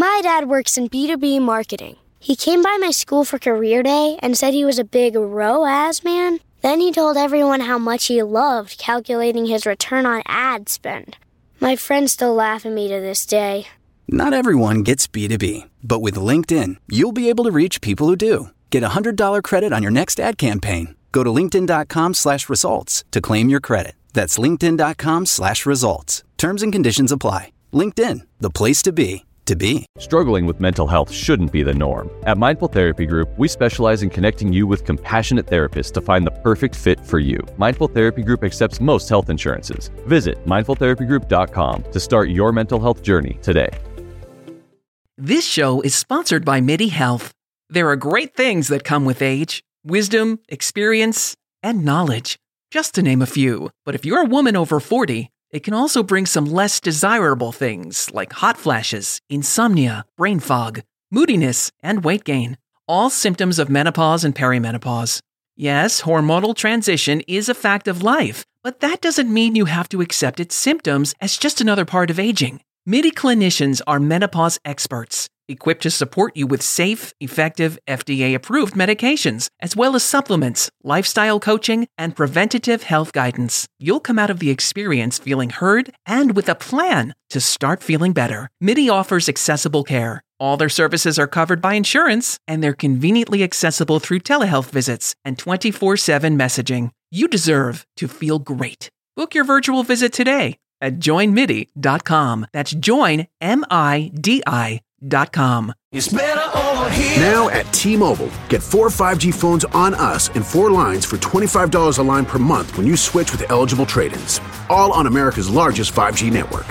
My dad works in B2B marketing. He came by my school for career day and said he was a big ROAS man. Then he told everyone how much he loved calculating his return on ad spend. My friends still laugh at me to this day. Not everyone gets B2B, but with LinkedIn, you'll be able to reach people who do. Get a $100 credit on your next ad campaign. Go to linkedin.com/results to claim your credit. That's linkedin.com/results. Terms and conditions apply. LinkedIn, the place to be. Struggling with mental health shouldn't be the norm. At Mindful Therapy Group, we specialize in connecting you with compassionate therapists to find the perfect fit for you. Mindful Therapy Group accepts most health insurances. Visit mindfultherapygroup.com to start your mental health journey today. This show is sponsored by MIDI Health. There are great things that come with age: wisdom, experience, and knowledge, just to name a few. But if you're a woman over 40, it can also bring some less desirable things like hot flashes, insomnia, brain fog, moodiness, and weight gain, all symptoms of menopause and perimenopause. Yes, hormonal transition is a fact of life, but that doesn't mean you have to accept its symptoms as just another part of aging. MIDI clinicians are menopause experts, equipped to support you with safe, effective, FDA-approved medications, as well as supplements, lifestyle coaching, and preventative health guidance. You'll come out of the experience feeling heard and with a plan to start feeling better. MIDI offers accessible care. All their services are covered by insurance, and they're conveniently accessible through telehealth visits and 24/7 messaging. You deserve to feel great. Book your virtual visit today at joinmidi.com. That's joinmidi.com. It's better over here. Now at T-Mobile, get 4 5G phones on us and 4 lines for $25 a line per month when you switch with eligible trade-ins. All on America's largest 5G network.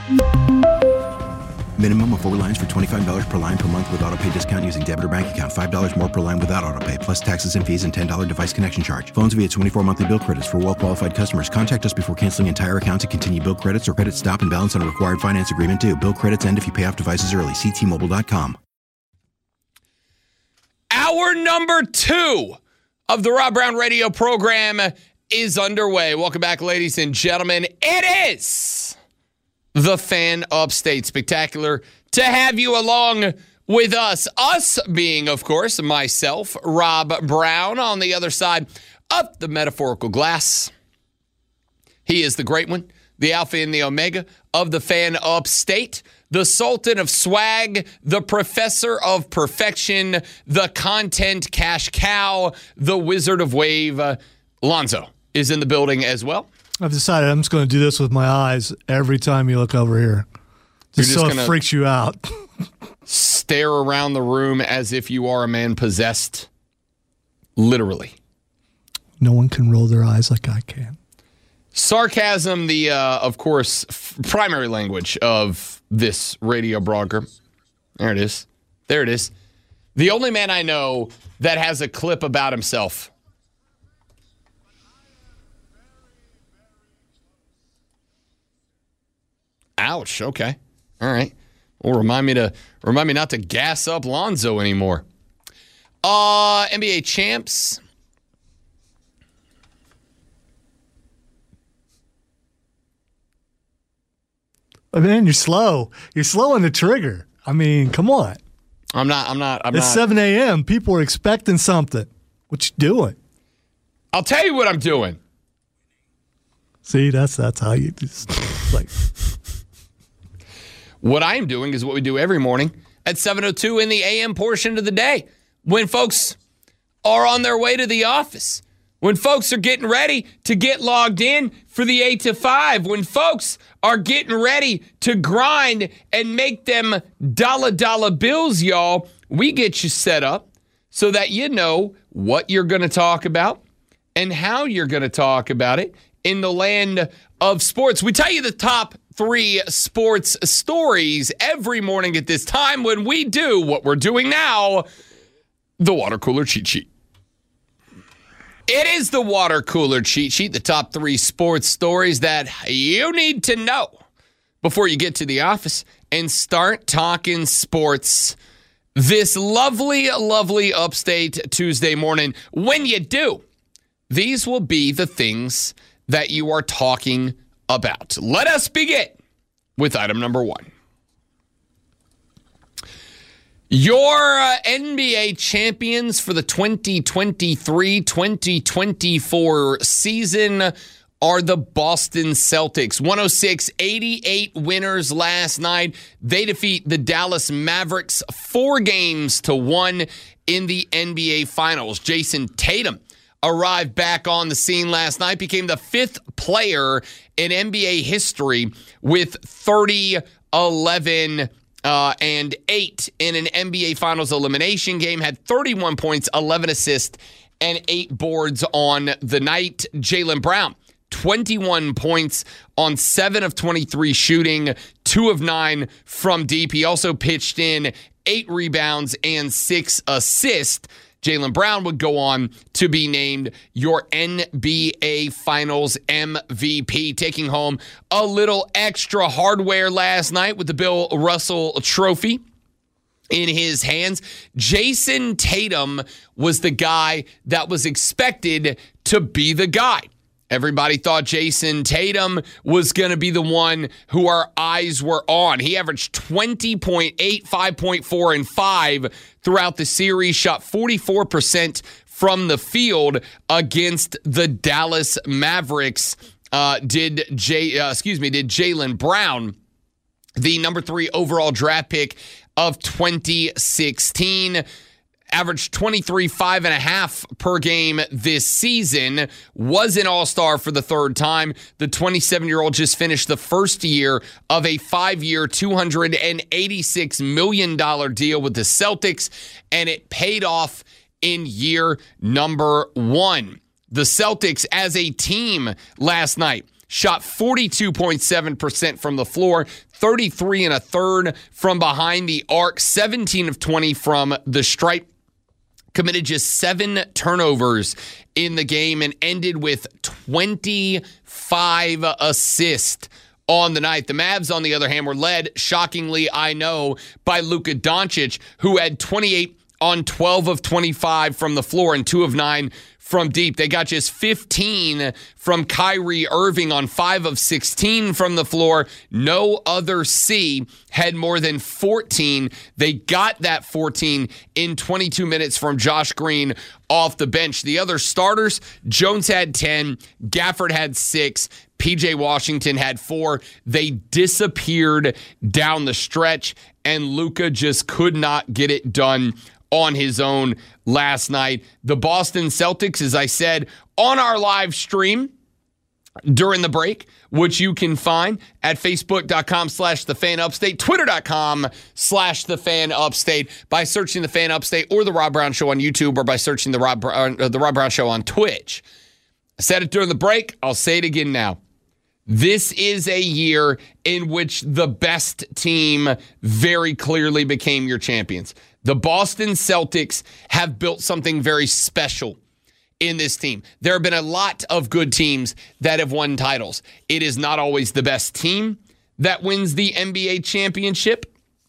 Minimum of 4 lines for $25 per line per month with autopay discount using debit or bank account. $5 more per line without autopay, plus taxes and fees and $10 device connection charge. Phones via 24 monthly bill credits for well-qualified customers. Contact us before canceling entire account to continue bill credits or credit stop and balance on a required finance agreement due. Bill credits end if you pay off devices early. See T-Mobile.com. Hour number 2 of the Rob Brown Radio program is underway. Welcome back, ladies and gentlemen. It is the Fan Upstate Spectacular to have you along with us. Us being, of course, myself, Rob Brown, on the other side of the metaphorical glass. He is the great one, the Alpha and the Omega of the Fan Upstate, the Sultan of Swag, the Professor of Perfection, the Content Cash Cow, the Wizard of Wave. Lonzo is in the building as well. I've decided I'm just going to do this with my eyes every time you look over here. Just so it freaks you out. Stare around the room as if you are a man possessed. Literally. No one can roll their eyes like I can. Sarcasm, the, of course, primary language of this radio broadcast. There it is. There it is. The only man I know that has a clip about himself. Ouch. Okay. All right. Well, remind me not to gas up Lonzo anymore. NBA champs. I mean, you're slow. You're slow on the trigger. I mean, come on. I'm not. It's 7 a.m. People are expecting something. What you doing? I'll tell you what I'm doing. See, that's how you just like. What I am doing is what we do every morning at 7:02 in the AM portion of the day, when folks are on their way to the office, when folks are getting ready to get logged in for the 8 to 5, when folks are getting ready to grind and make them dollar bills, y'all, we get you set up so that you know what you're going to talk about and how you're going to talk about it in the land of sports. We tell you the top 3 sports stories every morning at this time when we do what we're doing now, the water cooler cheat sheet. It is the water cooler cheat sheet, the top 3 sports stories that you need to know before you get to the office and start talking sports this lovely, lovely upstate Tuesday morning. When you do, these will be the things that you are talking about. Let us begin with item number 1. Your NBA champions for the 2023-2024 season are the Boston Celtics. 106-88 winners last night. They defeat the Dallas Mavericks 4-1 in the NBA Finals. Jason Tatum arrived back on the scene last night, became the 5th player in NBA history with 30, 11, and 8 in an NBA Finals elimination game, had 31 points, 11 assists, and 8 boards on the night. Jaylen Brown, 21 points on 7 of 23 shooting, 2 of 9 from deep. He also pitched in 8 rebounds and 6 assists. Jaylen Brown would go on to be named your NBA Finals MVP, taking home a little extra hardware last night with the Bill Russell Trophy in his hands. Jason Tatum was the guy that was expected to be the guy. Everybody thought Jason Tatum was going to be the one who our eyes were on. He averaged 20.8, 5.4, and 5 throughout the series, shot 44% from the field against the Dallas Mavericks. Did Jaylen Brown, the number 3 overall draft pick of 2016. Averaged 23, 5.5 per game this season, was an all-star for the 3rd time. The 27-year-old just finished the first year of a 5-year, $286 million deal with the Celtics, and it paid off in year number 1. The Celtics as a team last night shot 42.7% from the floor, 33 1/3 from behind the arc, 17 of 20 from the stripe. Committed just 7 turnovers in the game and ended with 25 assists on the night. The Mavs, on the other hand, were led, shockingly, I know, by Luka Doncic, who had 28 on 12 of 25 from the floor and 2 of 9 from deep. They got just 15 from Kyrie Irving on 5 of 16 from the floor. No other C had more than 14. They got that 14 in 22 minutes from Josh Green off the bench. The other starters, Jones had 10, Gafford had 6, PJ Washington had 4. They disappeared down the stretch, and Luka just could not get it done on his own last night. The Boston Celtics, as I said, on our live stream during the break, which you can find at facebook.com/thefanupstate, twitter.com/thefanupstate, by searching The Fan Upstate or The Rob Brown Show on YouTube, or by searching The Rob Brown Show on Twitch. I said it during the break. I'll say it again now. This is a year in which the best team very clearly became your champions. The Boston Celtics have built something very special in this team. There have been a lot of good teams that have won titles. It is not always the best team that wins the NBA championship.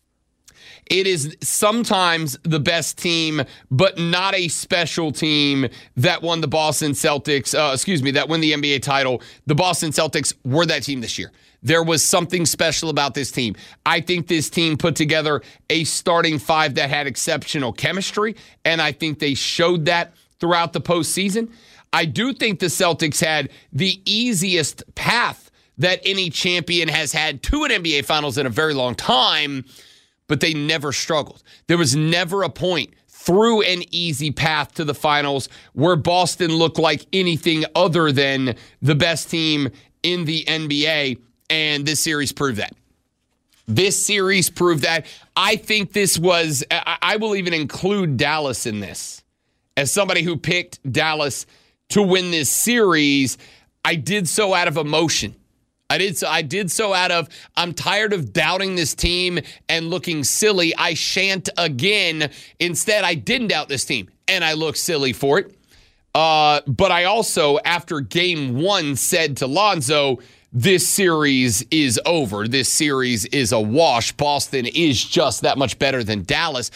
It is sometimes the best team, but not a special team that won the Boston Celtics, that won the NBA title. The Boston Celtics were that team this year. There was something special about this team. I think this team put together a starting 5 that had exceptional chemistry, and I think they showed that throughout the postseason. I do think the Celtics had the easiest path that any champion has had to an NBA Finals in a very long time, but they never struggled. There was never a point through an easy path to the finals where Boston looked like anything other than the best team in the NBA, and this series proved that. This series proved that. I think this was, I will even include Dallas in this. As somebody who picked Dallas to win this series, I did so out of emotion. I did so out of, I'm tired of doubting this team and looking silly. I shan't again. Instead, I didn't doubt this team, and I looked silly for it. But I also, after game 1, said to Lonzo, this series is over. This series is a wash. Boston is just that much better than Dallas.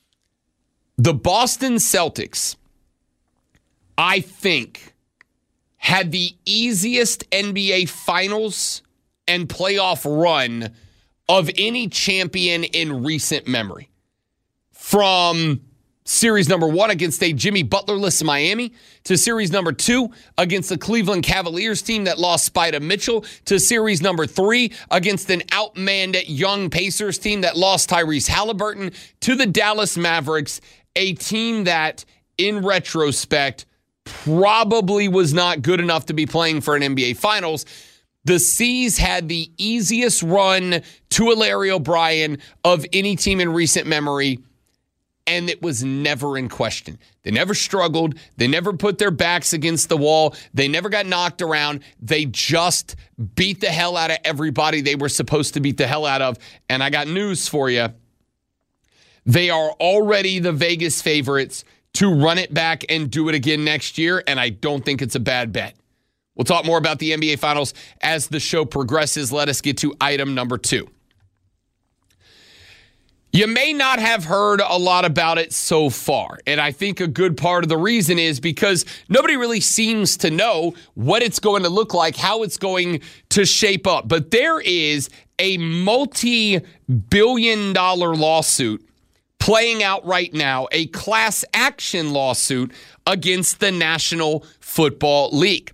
The Boston Celtics, I think, had the easiest NBA Finals and playoff run of any champion in recent memory. from series number 1 against a Jimmy Butler-less Miami, to series number 2 against the Cleveland Cavaliers team that lost Spida Mitchell, to series number 3 against an outmanned young Pacers team that lost Tyrese Halliburton, to the Dallas Mavericks, a team that, in retrospect, probably was not good enough to be playing for an NBA Finals. The C's had the easiest run to a Larry O'Brien of any team in recent memory, and it was never in question. They never struggled. They never put their backs against the wall. They never got knocked around. They just beat the hell out of everybody they were supposed to beat the hell out of. And I got news for you. They are already the Vegas favorites to run it back and do it again next year, and I don't think it's a bad bet. We'll talk more about the NBA Finals as the show progresses. Let us get to item number 2. You may not have heard a lot about it so far, and I think a good part of the reason is because nobody really seems to know what it's going to look like, how it's going to shape up. But there is a multi-billion-dollar lawsuit playing out right now, a class action lawsuit against the National Football League.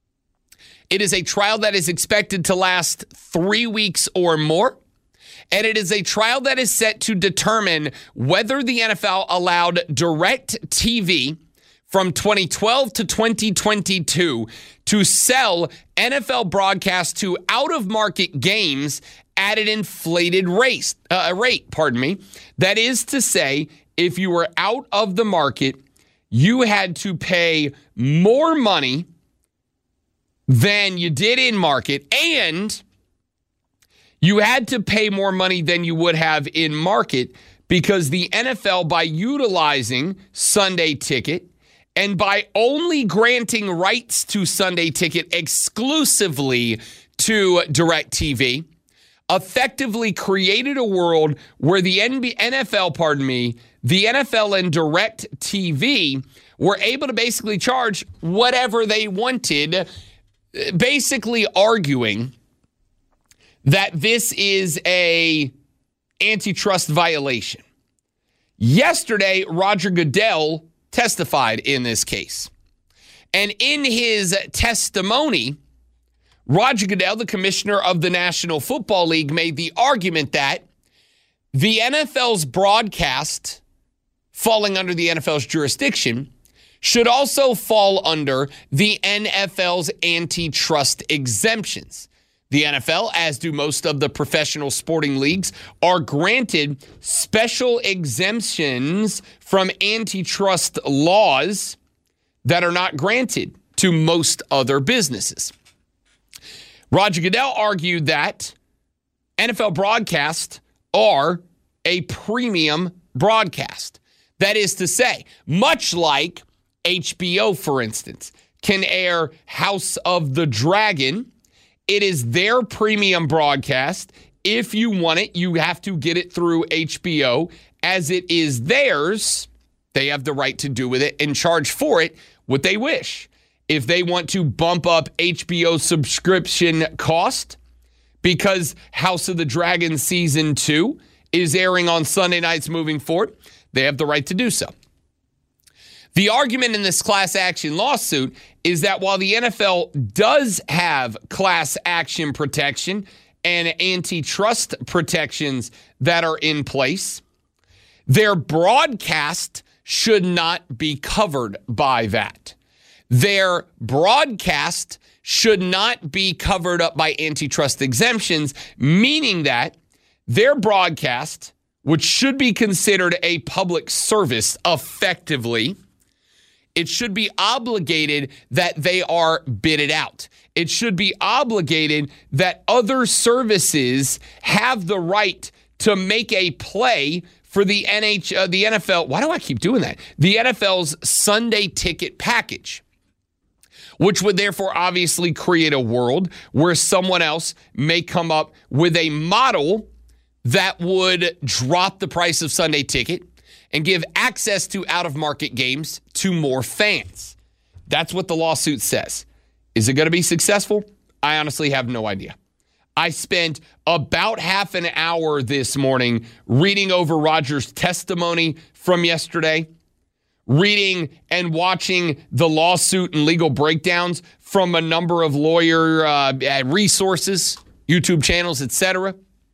It is a trial that is expected to last 3 weeks or more. And it is a trial that is set to determine whether the NFL allowed DirecTV from 2012 to 2022 to sell NFL broadcasts to out-of-market games at an inflated rate. That is to say, if you were out of the market, you had to pay more money than you did in market, and you had to pay more money than you would have in market because the NFL, by utilizing Sunday Ticket and by only granting rights to Sunday Ticket exclusively to DirecTV, effectively created a world where the NFL and DirecTV were able to basically charge whatever they wanted, basically arguing that this is a antitrust violation. Yesterday, Roger Goodell testified in this case. And in his testimony, Roger Goodell, the commissioner of the National Football League, made the argument that the NFL's broadcast falling under the NFL's jurisdiction should also fall under the NFL's antitrust exemptions. The NFL, as do most of the professional sporting leagues, are granted special exemptions from antitrust laws that are not granted to most other businesses. Roger Goodell argued that NFL broadcasts are a premium broadcast. That is to say, much like HBO, for instance, can air House of the Dragon. It is their premium broadcast. If you want it, you have to get it through HBO. As it is theirs, they have the right to do with it and charge for it what they wish. If they want to bump up HBO subscription cost because House of the Dragon Season 2 is airing on Sunday nights moving forward, they have the right to do so. The argument in this class action lawsuit is that while the NFL does have class action protection and antitrust protections that are in place, their broadcast should not be covered by that. Their broadcast should not be covered up by antitrust exemptions, meaning that their broadcast, which should be considered a public service effectively, it should be obligated that they are bidded out. It should be obligated that other services have the right to make a play for the NFL. Why do I keep doing that? The NFL's Sunday Ticket package, which would therefore obviously create a world where someone else may come up with a model that would drop the price of Sunday Ticket and give access to out-of-market games to more fans. That's what the lawsuit says. Is it going to be successful? I honestly have no idea. I spent about half an hour this morning reading over Rodgers' testimony from yesterday, reading and watching the lawsuit and legal breakdowns from a number of lawyer resources, YouTube channels, etc.,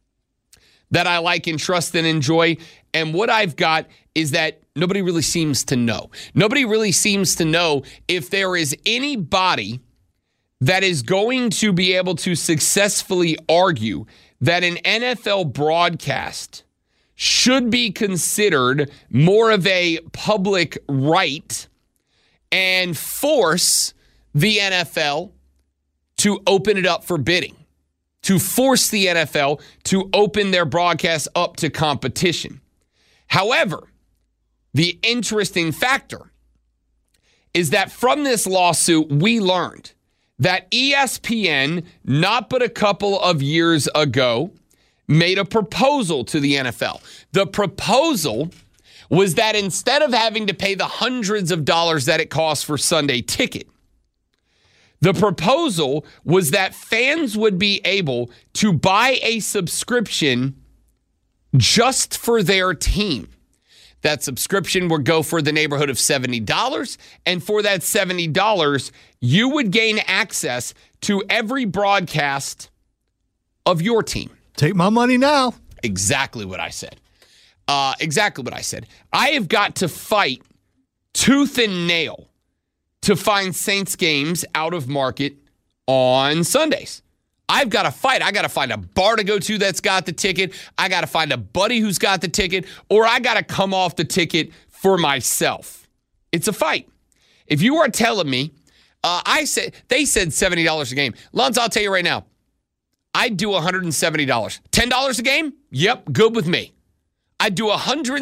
that I like and trust and enjoy. And what I've got is that nobody really seems to know. Nobody really seems to know if there is anybody that is going to be able to successfully argue that an NFL broadcast should be considered more of a public right and force the NFL to open it up for bidding, to force the NFL to open their broadcasts up to competition. However, the interesting factor is that from this lawsuit, we learned that ESPN, not but a couple of years ago, made a proposal to the NFL. The proposal was that instead of having to pay the hundreds of dollars that it costs for Sunday Ticket, the proposal was that fans would be able to buy a subscription just for their team. That subscription would go for the neighborhood of $70, and for that $70, you would gain access to every broadcast of your team. Take my money now. Exactly what I said. Exactly what I said. I have got to fight tooth and nail to find Saints games out of market on Sundays. I've got to fight. I got to find a bar to go to that's got the ticket. I got to find a buddy who's got the ticket, or I got to come off the ticket for myself. It's a fight. If you are telling me, they said $70 a game. Lons, I'll tell you right now, I'd do $170. $10 a game? Yep, good with me. I'd do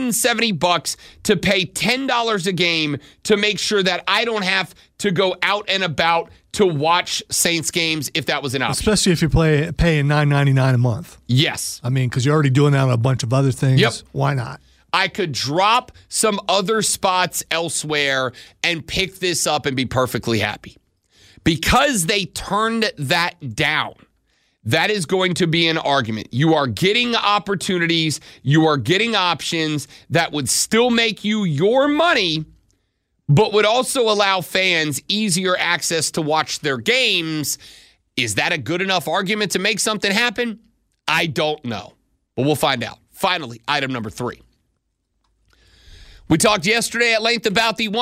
$170 to pay $10 a game to make sure that I don't have to go out and about to watch Saints games if that was an option. Especially if you're paying $9.99 a month. Yes. I mean, because you're already doing that on a bunch of other things. Yep. Why not? I could drop some other spots elsewhere and pick this up and be perfectly happy. Because they turned that down, that is going to be an argument. You are getting opportunities, you are getting options that would still make you your money, but would also allow fans easier access to watch their games. Is that a good enough argument to make something happen? I don't know, but we'll find out. Finally, item number 3. We talked yesterday at length about the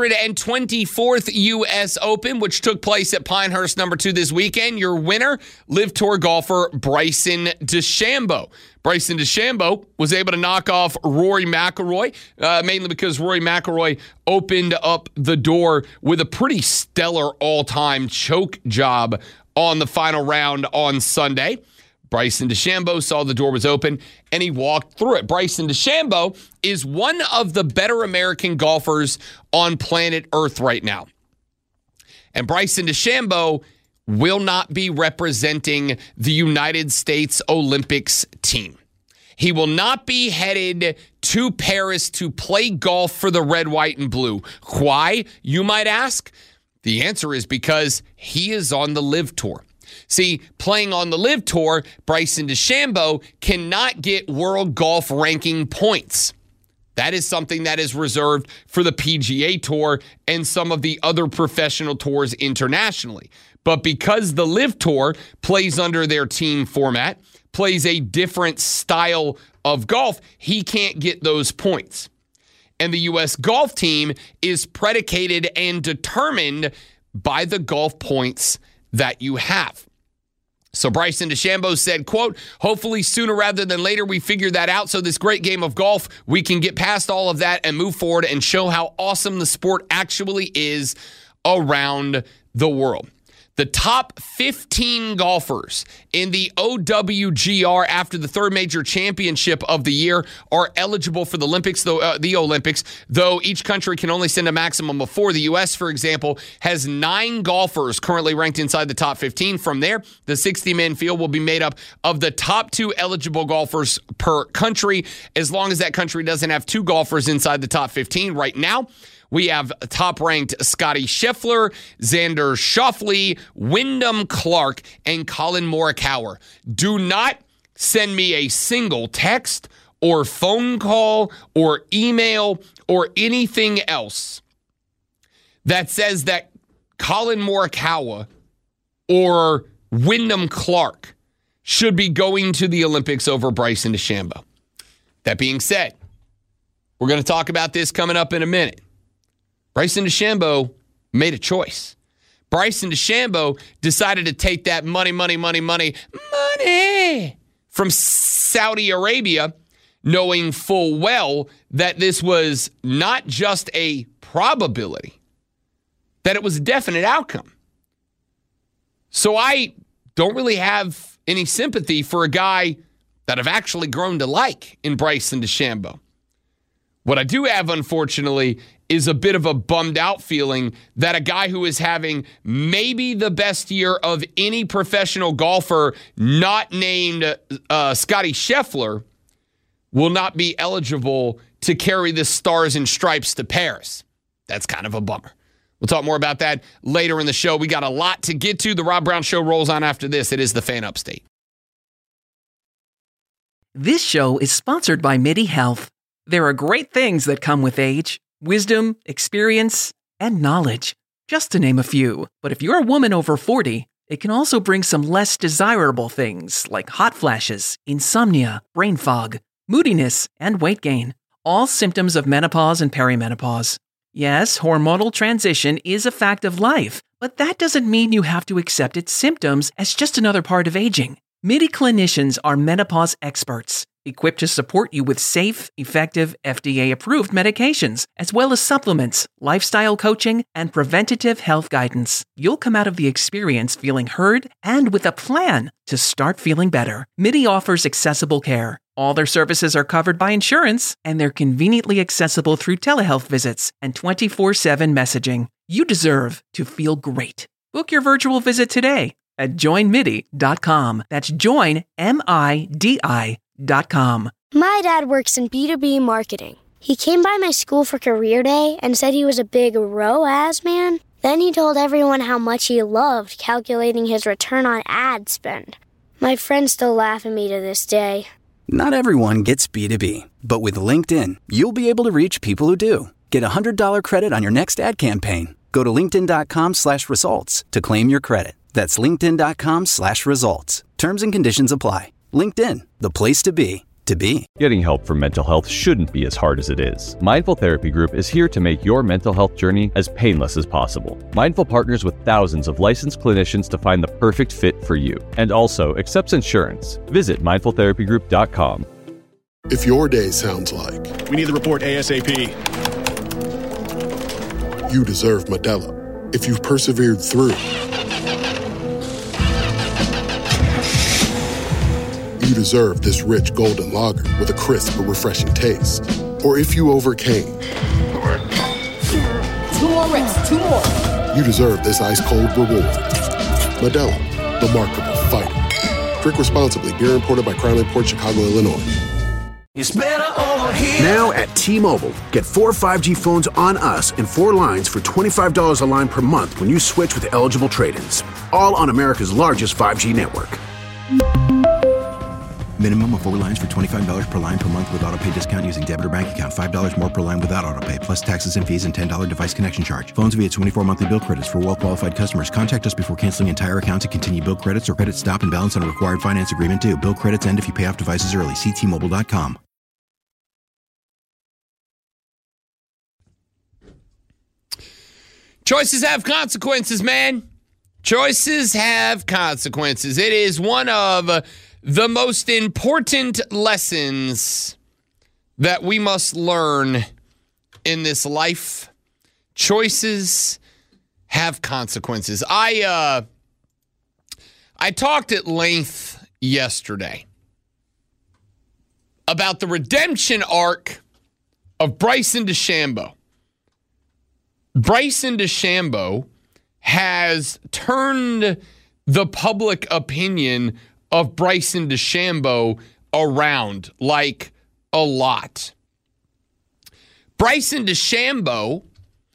124th U.S. Open, which took place at Pinehurst number 2 this weekend. Your winner, LIV Tour golfer Bryson DeChambeau. Bryson DeChambeau was able to knock off Rory McIlroy, mainly because Rory McIlroy opened up the door with a pretty stellar all-time choke job on the final round on Sunday. Bryson DeChambeau saw the door was open, and he walked through it. Bryson DeChambeau is one of the better American golfers on planet Earth right now. And Bryson DeChambeau will not be representing the United States Olympics team. He will not be headed to Paris to play golf for the red, white, and blue. Why, you might ask? The answer is because he is on the LIV Tour. See, playing on the LIV Tour, Bryson DeChambeau cannot get world golf ranking points. That is something that is reserved for the PGA Tour and some of the other professional tours internationally. But because the LIV Tour plays under their team format, plays a different style of golf, he can't get those points. And the U.S. golf team is predicated and determined by the golf points that you have. So Bryson DeChambeau said, quote, hopefully sooner rather than later we figure that out so this great game of golf, we can get past all of that and move forward and show how awesome the sport actually is around the world. The top 15 golfers in the OWGR after the third major championship of the year are eligible for the Olympics, though each country can only send a maximum of 4. The U.S., for example, has 9 golfers currently ranked inside the top 15. From there, the 60-man field will be made up of the top 2 eligible golfers per country, as long as that country doesn't have 2 golfers inside the top 15. Right now, We have top-ranked Scotty Scheffler, Xander Schauffele, Wyndham Clark, and Colin Morikawa. Do not send me a single text or phone call or email or anything else that says that Colin Morikawa or Wyndham Clark should be going to the Olympics over Bryson DeChambeau. That being said, we're going to talk about this coming up in a minute. Bryson DeChambeau made a choice. Bryson DeChambeau decided to take that money from Saudi Arabia, knowing full well that this was not just a probability, that it was a definite outcome. So I don't really have any sympathy for a guy that I've actually grown to like in Bryson DeChambeau. What I do have, unfortunately, is a bit of a bummed out feeling that a guy who is having maybe the best year of any professional golfer not named Scotty Scheffler will not be eligible to carry the Stars and Stripes to Paris. That's kind of a bummer. We'll talk more about that later in the show. We got a lot to get to. The Rob Brown Show rolls on after this. It is the Fan Upstate. This show is sponsored by MIDI Health. There are great things that come with age. Wisdom, experience, and knowledge, just to name a few. But if you're a woman over 40, it can also bring some less desirable things like hot flashes, insomnia, brain fog, moodiness, and weight gain. All symptoms of menopause and perimenopause. Yes, hormonal transition is a fact of life, but that doesn't mean you have to accept its symptoms as just another part of aging. MIDI clinicians are menopause experts, equipped to support you with safe, effective, FDA-approved medications, as well as supplements, lifestyle coaching, and preventative health guidance. You'll come out of the experience feeling heard and with a plan to start feeling better. MIDI offers accessible care. All their services are covered by insurance, and they're conveniently accessible through telehealth visits and 24/7 messaging. You deserve to feel great. Book your virtual visit today at joinmidi.com. That's joinmidi.com. My dad works in B2B marketing. He came by my school for career day and said he was a big ROAS man. Then he told everyone how much he loved calculating his return on ad spend. My friends still laugh at me to this day. Not everyone gets B2B, but with LinkedIn, you'll be able to reach people who do. Get a $100 credit on your next ad campaign. Go to linkedin.com/results to claim your credit. That's linkedin.com/results. Terms and conditions apply. LinkedIn, the place to be, to be. Getting help for mental health shouldn't be as hard as it is. Mindful Therapy Group is here to make your mental health journey as painless as possible. Mindful partners with thousands of licensed clinicians to find the perfect fit for you, and also accepts insurance. Visit mindfultherapygroup.com. If your day sounds like, we need the report ASAP, you deserve Modelo. If you've persevered through, you deserve this rich golden lager with a crisp but refreshing taste. Or if you overcame, 2 more reps, 2 more. You deserve this ice cold reward. Modelo, the Remarkable Fighter. Drink responsibly. Beer imported by Crown Imports, Chicago, Illinois. It's better over here. Now at T-Mobile, get 4 5G phones on us and 4 lines for $25 a line per month when you switch with eligible trade-ins. All on America's largest 5G network. Minimum of 4 lines for $25 per line per month with autopay discount using debit or bank account. $5 more per line without autopay, plus taxes and fees and $10 device connection charge. Phones via 24 monthly bill credits for well-qualified customers. Contact us before canceling entire account to continue bill credits or credit stop and balance on a required finance agreement due. Bill credits end if you pay off devices early. See T-Mobile.com. Choices have consequences, man. Choices have consequences. It is one of the most important lessons that we must learn in this life. Choices have consequences. I talked at length yesterday about the redemption arc of Bryson DeChambeau. Bryson DeChambeau has turned the public opinion of Bryson DeChambeau around like a lot. Bryson DeChambeau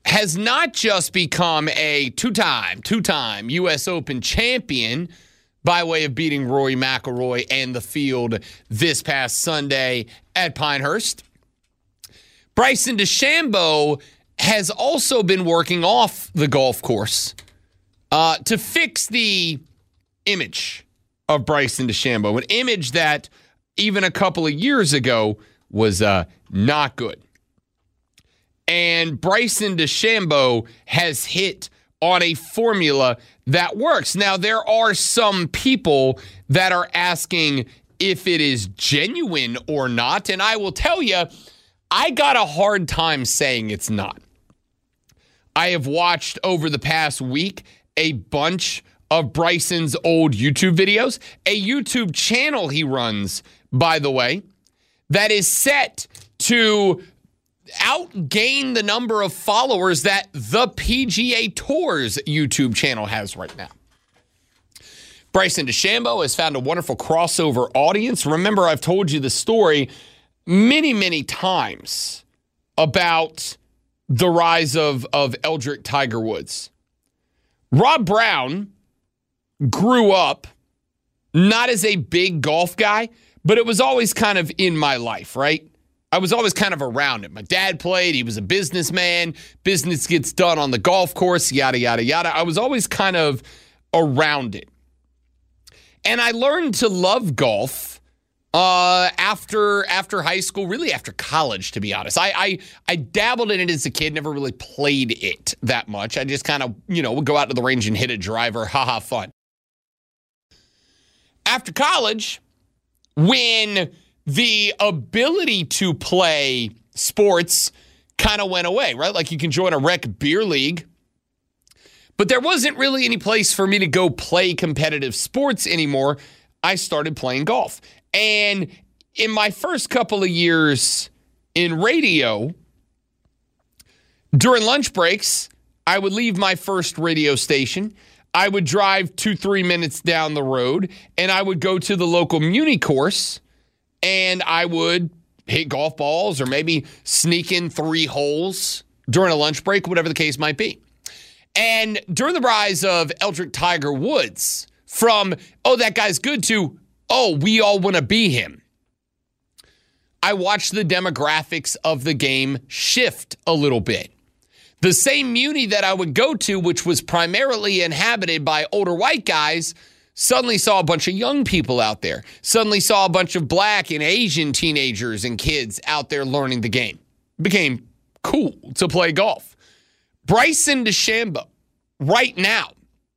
has not just become a two-time U.S. Open champion by way of beating Rory McIlroy and the field this past Sunday at Pinehurst. Bryson DeChambeau has also been working off the golf course to fix the image of Bryson DeChambeau, an image that even a couple of years ago was not good. And Bryson DeChambeau has hit on a formula that works. Now, there are some people that are asking if it is genuine or not, and I will tell you, I got a hard time saying it's not. I have watched over the past week a bunch of Bryson's old YouTube videos, a YouTube channel he runs, by the way, that is set to outgain the number of followers that the PGA Tour's YouTube channel has right now. Bryson DeChambeau has found a wonderful crossover audience. Remember, I've told you the story many, many times about the rise of Eldrick Tiger Woods. Rob Brown grew up not as a big golf guy, but it was always kind of in my life, right? I was always kind of around it. My dad played. He was a businessman. Business gets done on the golf course, yada, yada, yada. I was always kind of around it. And I learned to love golf after high school, really after college, to be honest. I dabbled in it as a kid, never really played it that much. I just kind of, would go out to the range and hit a driver, haha, fun. After college, when the ability to play sports kind of went away, right? Like you can join a rec beer league, but there wasn't really any place for me to go play competitive sports anymore. I started playing golf. And in my first couple of years in radio, during lunch breaks, I would leave my first radio station. I would drive 2-3 minutes down the road, and I would go to the local muni course, and I would hit golf balls or maybe sneak in 3 holes during a lunch break, whatever the case might be. And during the rise of Eldrick Tiger Woods, from, oh, that guy's good, to, oh, we all want to be him, I watched the demographics of the game shift a little bit. The same muni that I would go to, which was primarily inhabited by older white guys, suddenly saw a bunch of young people out there. Suddenly saw a bunch of black and Asian teenagers and kids out there learning the game. It became cool to play golf. Bryson DeChambeau, right now,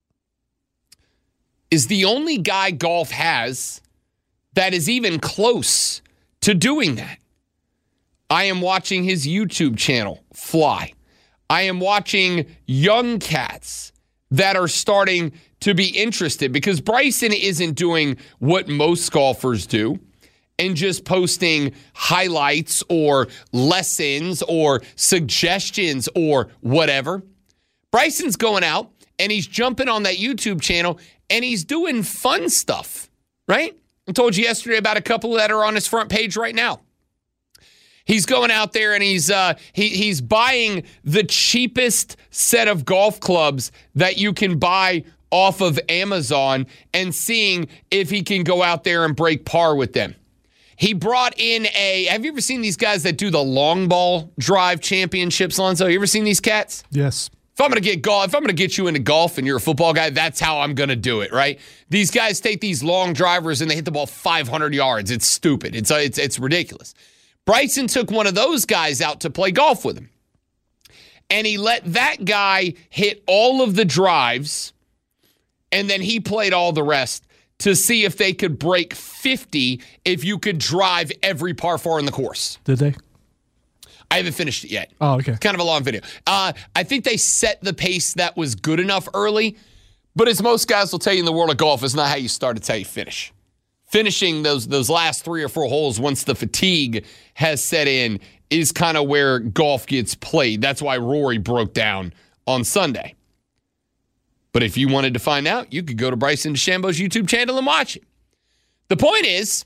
is the only guy golf has that is even close to doing that. I am watching his YouTube channel fly. I am watching young cats that are starting to be interested, because Bryson isn't doing what most golfers do and just posting highlights or lessons or suggestions or whatever. Bryson's going out and he's jumping on that YouTube channel and he's doing fun stuff, right? I told you yesterday about a couple that are on his front page right now. He's going out there and he's buying the cheapest set of golf clubs that you can buy off of Amazon and seeing if he can go out there and break par with them. He brought in have you ever seen these guys that do the long ball drive championships, Lonzo? You ever seen these cats? Yes. If I'm going to get you into golf and you're a football guy, that's how I'm going to do it, right? These guys take these long drivers and they hit the ball 500 yards. It's stupid. It's ridiculous. Bryson took one of those guys out to play golf with him. And he let that guy hit all of the drives, and then he played all the rest to see if they could break 50 if you could drive every par 4 in the course. Did they? I haven't finished it yet. Oh, okay. It's kind of a long video. I think they set the pace that was good enough early, but as most guys will tell you in the world of golf, it's not how you start, it's how you finish. Finishing those last 3 or 4 holes once the fatigue has set in is kind of where golf gets played. That's why Rory broke down on Sunday. But if you wanted to find out, you could go to Bryson DeChambeau's YouTube channel and watch it. The point is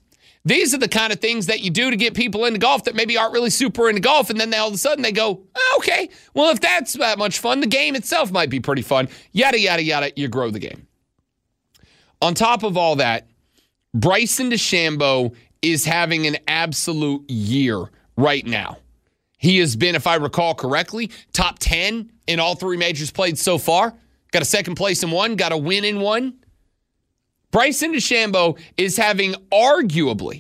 These are the kind of things that you do to get people into golf that maybe aren't really super into golf, and then all of a sudden they go, okay, well, if that's that much fun, the game itself might be pretty fun. Yada, yada, yada, you grow the game. On top of all that, Bryson DeChambeau is having an absolute year right now. He has been, if I recall correctly, top 10 in all 3 majors played so far. Got a second place in one, got a win in one. Bryson DeChambeau is having arguably,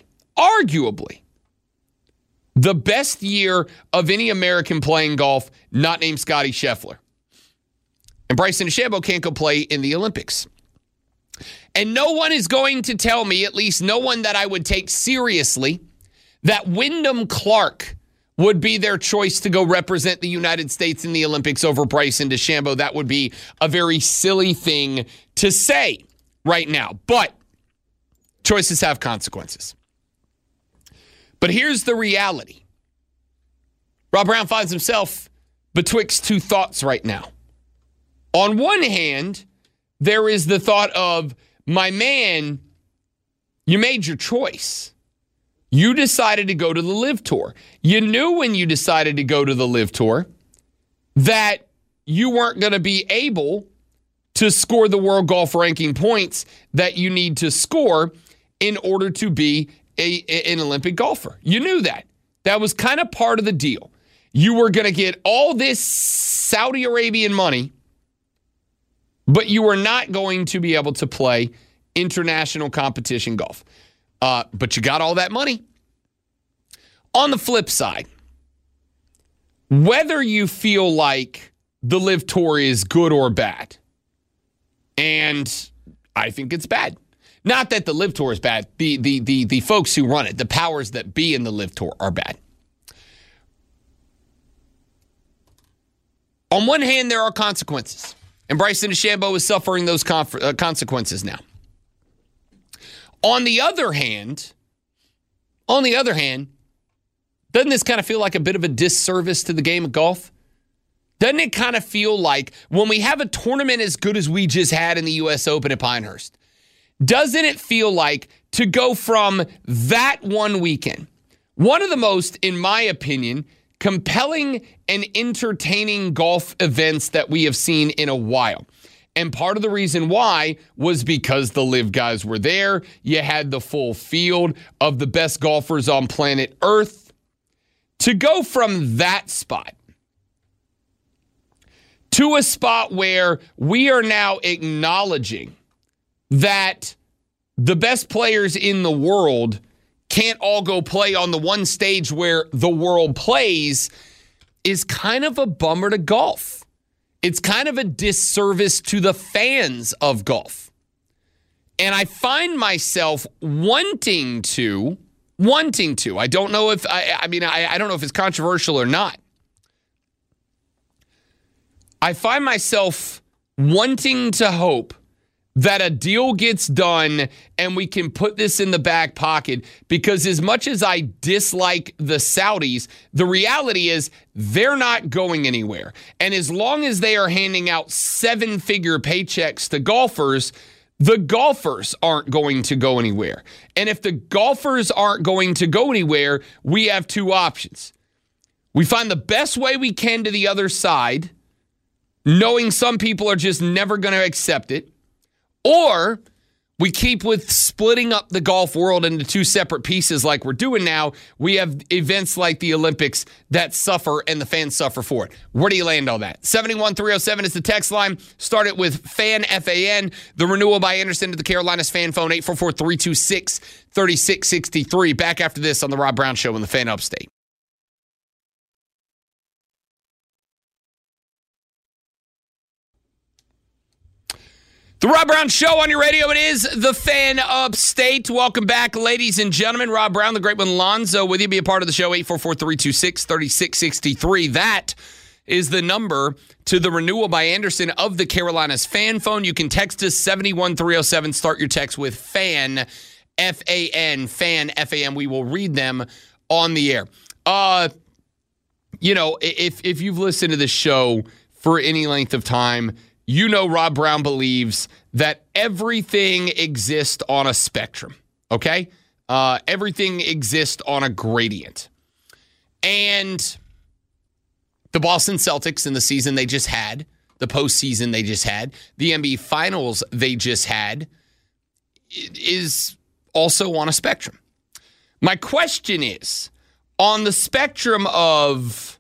the best year of any American playing golf not named Scottie Scheffler. And Bryson DeChambeau can't go play in the Olympics. And no one is going to tell me, at least no one that I would take seriously, that Wyndham Clark would be their choice to go represent the United States in the Olympics over Bryson DeChambeau. That would be a very silly thing to say right now. But choices have consequences. But here's the reality. Rob Brown finds himself betwixt 2 thoughts right now. On one hand, there is the thought of, my man, you made your choice. You decided to go to the LIV Tour. You knew when you decided to go to the LIV Tour that you weren't going to be able to score the world golf ranking points that you need to score in order to be an Olympic golfer. You knew that. That was kind of part of the deal. You were going to get all this Saudi Arabian money, but you were not going to be able to play international competition golf. But you got all that money. On the flip side, whether you feel like the LIV Tour is good or bad, and I think it's bad. Not that the LIV Tour is bad. The folks who run it, the powers that be in the LIV Tour are bad. On one hand, there are consequences. And Bryson DeChambeau is suffering those consequences now. On the other hand, doesn't this kind of feel like a bit of a disservice to the game of golf? Doesn't it kind of feel like when we have a tournament as good as we just had in the U.S. Open at Pinehurst, doesn't it feel like to go from that one weekend, one of the most, in my opinion, compelling and entertaining golf events that we have seen in a while? And part of the reason why was because the LIV guys were there. You had the full field of the best golfers on planet Earth. To go from that spot to a spot where we are now acknowledging that the best players in the world can't all go play on the one stage where the world plays is kind of a bummer to golf. It's kind of a disservice to the fans of golf. And I find myself wanting to. I don't know if I don't know if it's controversial or not. I find myself wanting to hope that a deal gets done and we can put this in the back pocket, because as much as I dislike the Saudis, the reality is they're not going anywhere. And as long as they are handing out 7-figure paychecks to golfers, the golfers aren't going to go anywhere. And if the golfers aren't going to go anywhere, we have 2 options. We find the best way we can to the other side, knowing some people are just never going to accept it, or we keep with splitting up the golf world into 2 separate pieces like we're doing now. We have events like the Olympics that suffer and the fans suffer for it. Where do you land on that? 71307 is the text line. Start it with FAN, F-A-N. The renewal by Anderson to the Carolinas fan phone, 844-326-3663. Back after this on the Rob Brown Show in the Fan Upstate. The Rob Brown Show on your radio. It is the Fan Upstate. Welcome back, ladies and gentlemen. Rob Brown, the great one, Lonzo, with you. Be a part of the show, 844-326-3663. That is the number to the renewal by Anderson of the Carolinas fan phone. You can text us 71307. Start your text with FAN, F-A-N, FAN, F-A-N. We will read them on the air. If you've listened to this show for any length of time, you know Rob Brown believes that everything exists on a spectrum, okay? Everything exists on a gradient. And the Boston Celtics in the season they just had, the postseason they just had, the NBA Finals they just had, is also on a spectrum. My question is, on the spectrum of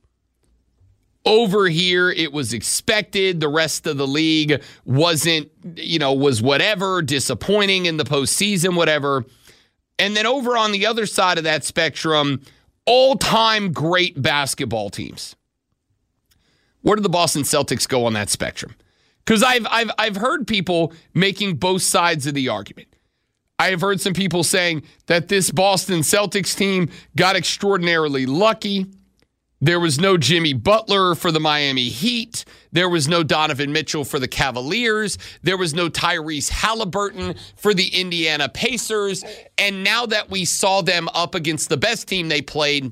over here, it was expected, the rest of the league wasn't, was whatever, disappointing in the postseason, whatever. And then over on the other side of that spectrum, all-time great basketball teams. Where do the Boston Celtics go on that spectrum? Because I've heard people making both sides of the argument. I have heard some people saying that this Boston Celtics team got extraordinarily lucky. There was no Jimmy Butler for the Miami Heat. There was no Donovan Mitchell for the Cavaliers. There was no Tyrese Halliburton for the Indiana Pacers. And now that we saw them up against the best team they played,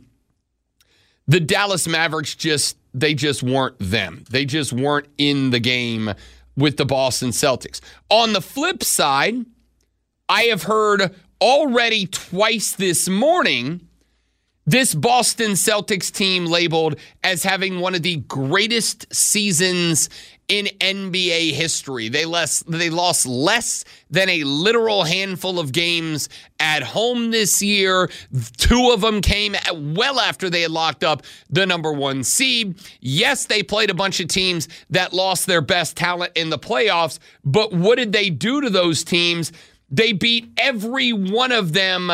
the Dallas Mavericks they just weren't them. They just weren't in the game with the Boston Celtics. On the flip side, I have heard already twice this morning this Boston Celtics team labeled as having one of the greatest seasons in NBA history. They lost less than a literal handful of games at home this year. 2 of them came well after they had locked up the number 1 seed. Yes, they played a bunch of teams that lost their best talent in the playoffs, but what did they do to those teams? They beat every one of them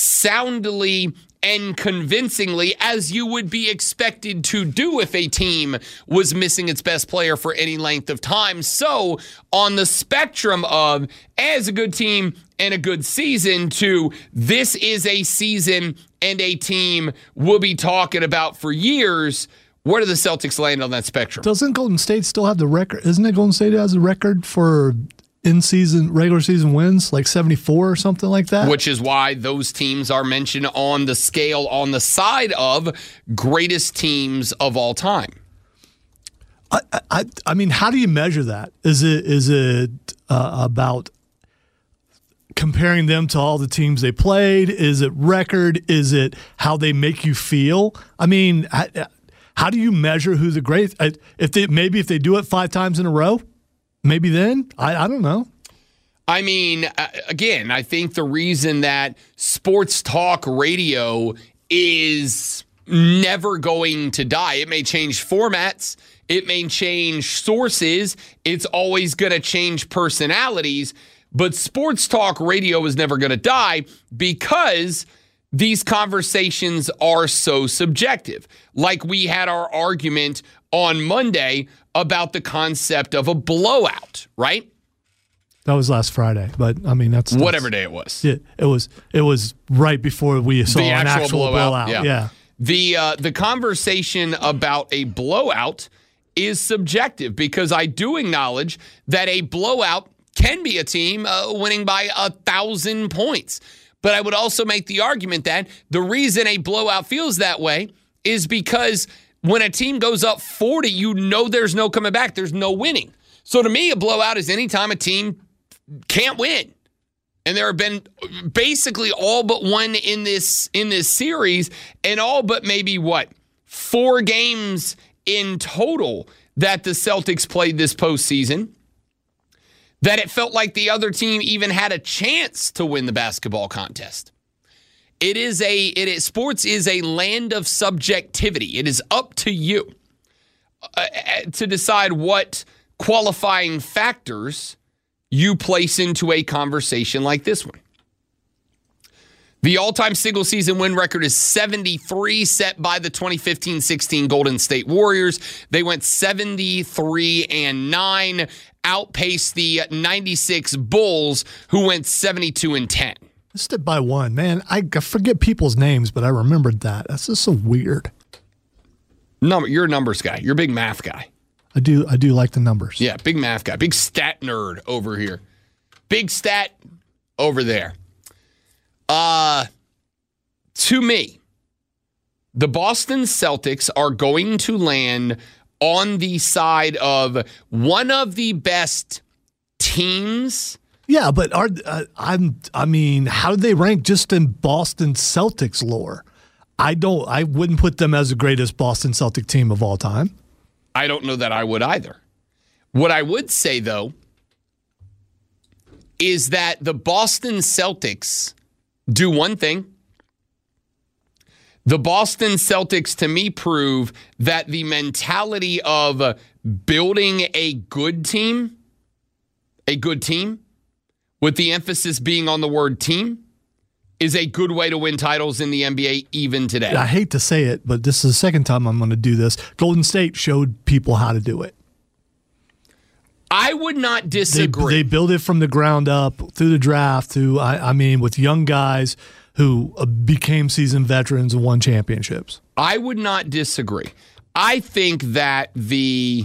soundly and convincingly, as you would be expected to do if a team was missing its best player for any length of time. So on the spectrum of as a good team and a good season to this is a season and a team we'll be talking about for years, where do the Celtics land on that spectrum? Doesn't Golden State still have the record? Isn't it Golden State has a record for in-season, regular season wins, like 74 or something like that? Which is why those teams are mentioned on the scale on the side of greatest teams of all time. I mean, how do you measure that? Is it about comparing them to all the teams they played? Is it record? Is it how they make you feel? I mean, how do you measure who's the greatest? If they do it 5 times in a row, maybe then? I don't know. I mean, again, I think the reason that sports talk radio is never going to die, it may change formats, it may change sources, it's always going to change personalities, but sports talk radio is never going to die because these conversations are so subjective. Like we had our argument on Monday about the concept of a blowout, right? That was last Friday, but I mean that's whatever day it was. It was right before we saw an actual blowout. Yeah. The conversation about a blowout is subjective because I do acknowledge that a blowout can be a team winning by 1,000 points. But I would also make the argument that the reason a blowout feels that way is because when a team goes up 40, you know there's no coming back. There's no winning. So to me, a blowout is any time a team can't win. And there have been basically all but one in this series, and all but maybe 4 games in total that the Celtics played this postseason that it felt like the other team even had a chance to win the basketball contest. Sports is a land of subjectivity. It is up to you to decide what qualifying factors you place into a conversation like this one. The all-time single-season win record is 73, set by the 2015-16 Golden State Warriors. They went 73-9, outpaced the 96 Bulls, who went 72-10. Missed it by 1. Man, I forget people's names, but I remembered that. That's just so weird. You're a numbers guy. You're a big math guy. I do like the numbers. Yeah, big math guy. Big stat nerd over here. Big stat over there. To me, the Boston Celtics are going to land on the side of one of the best teams Yeah, but how do they rank just in Boston Celtics lore? I wouldn't put them as the greatest Boston Celtic team of all time. I don't know that I would either. What I would say, though, is that the Boston Celtics do one thing. The Boston Celtics, to me, prove that the mentality of building a good team, with the emphasis being on the word team, is a good way to win titles in the NBA even today. I hate to say it, but this is the second time I'm going to do this. Golden State showed people how to do it. I would not disagree. They build it from the ground up through the draft with young guys who became seasoned veterans and won championships. I would not disagree. I think that the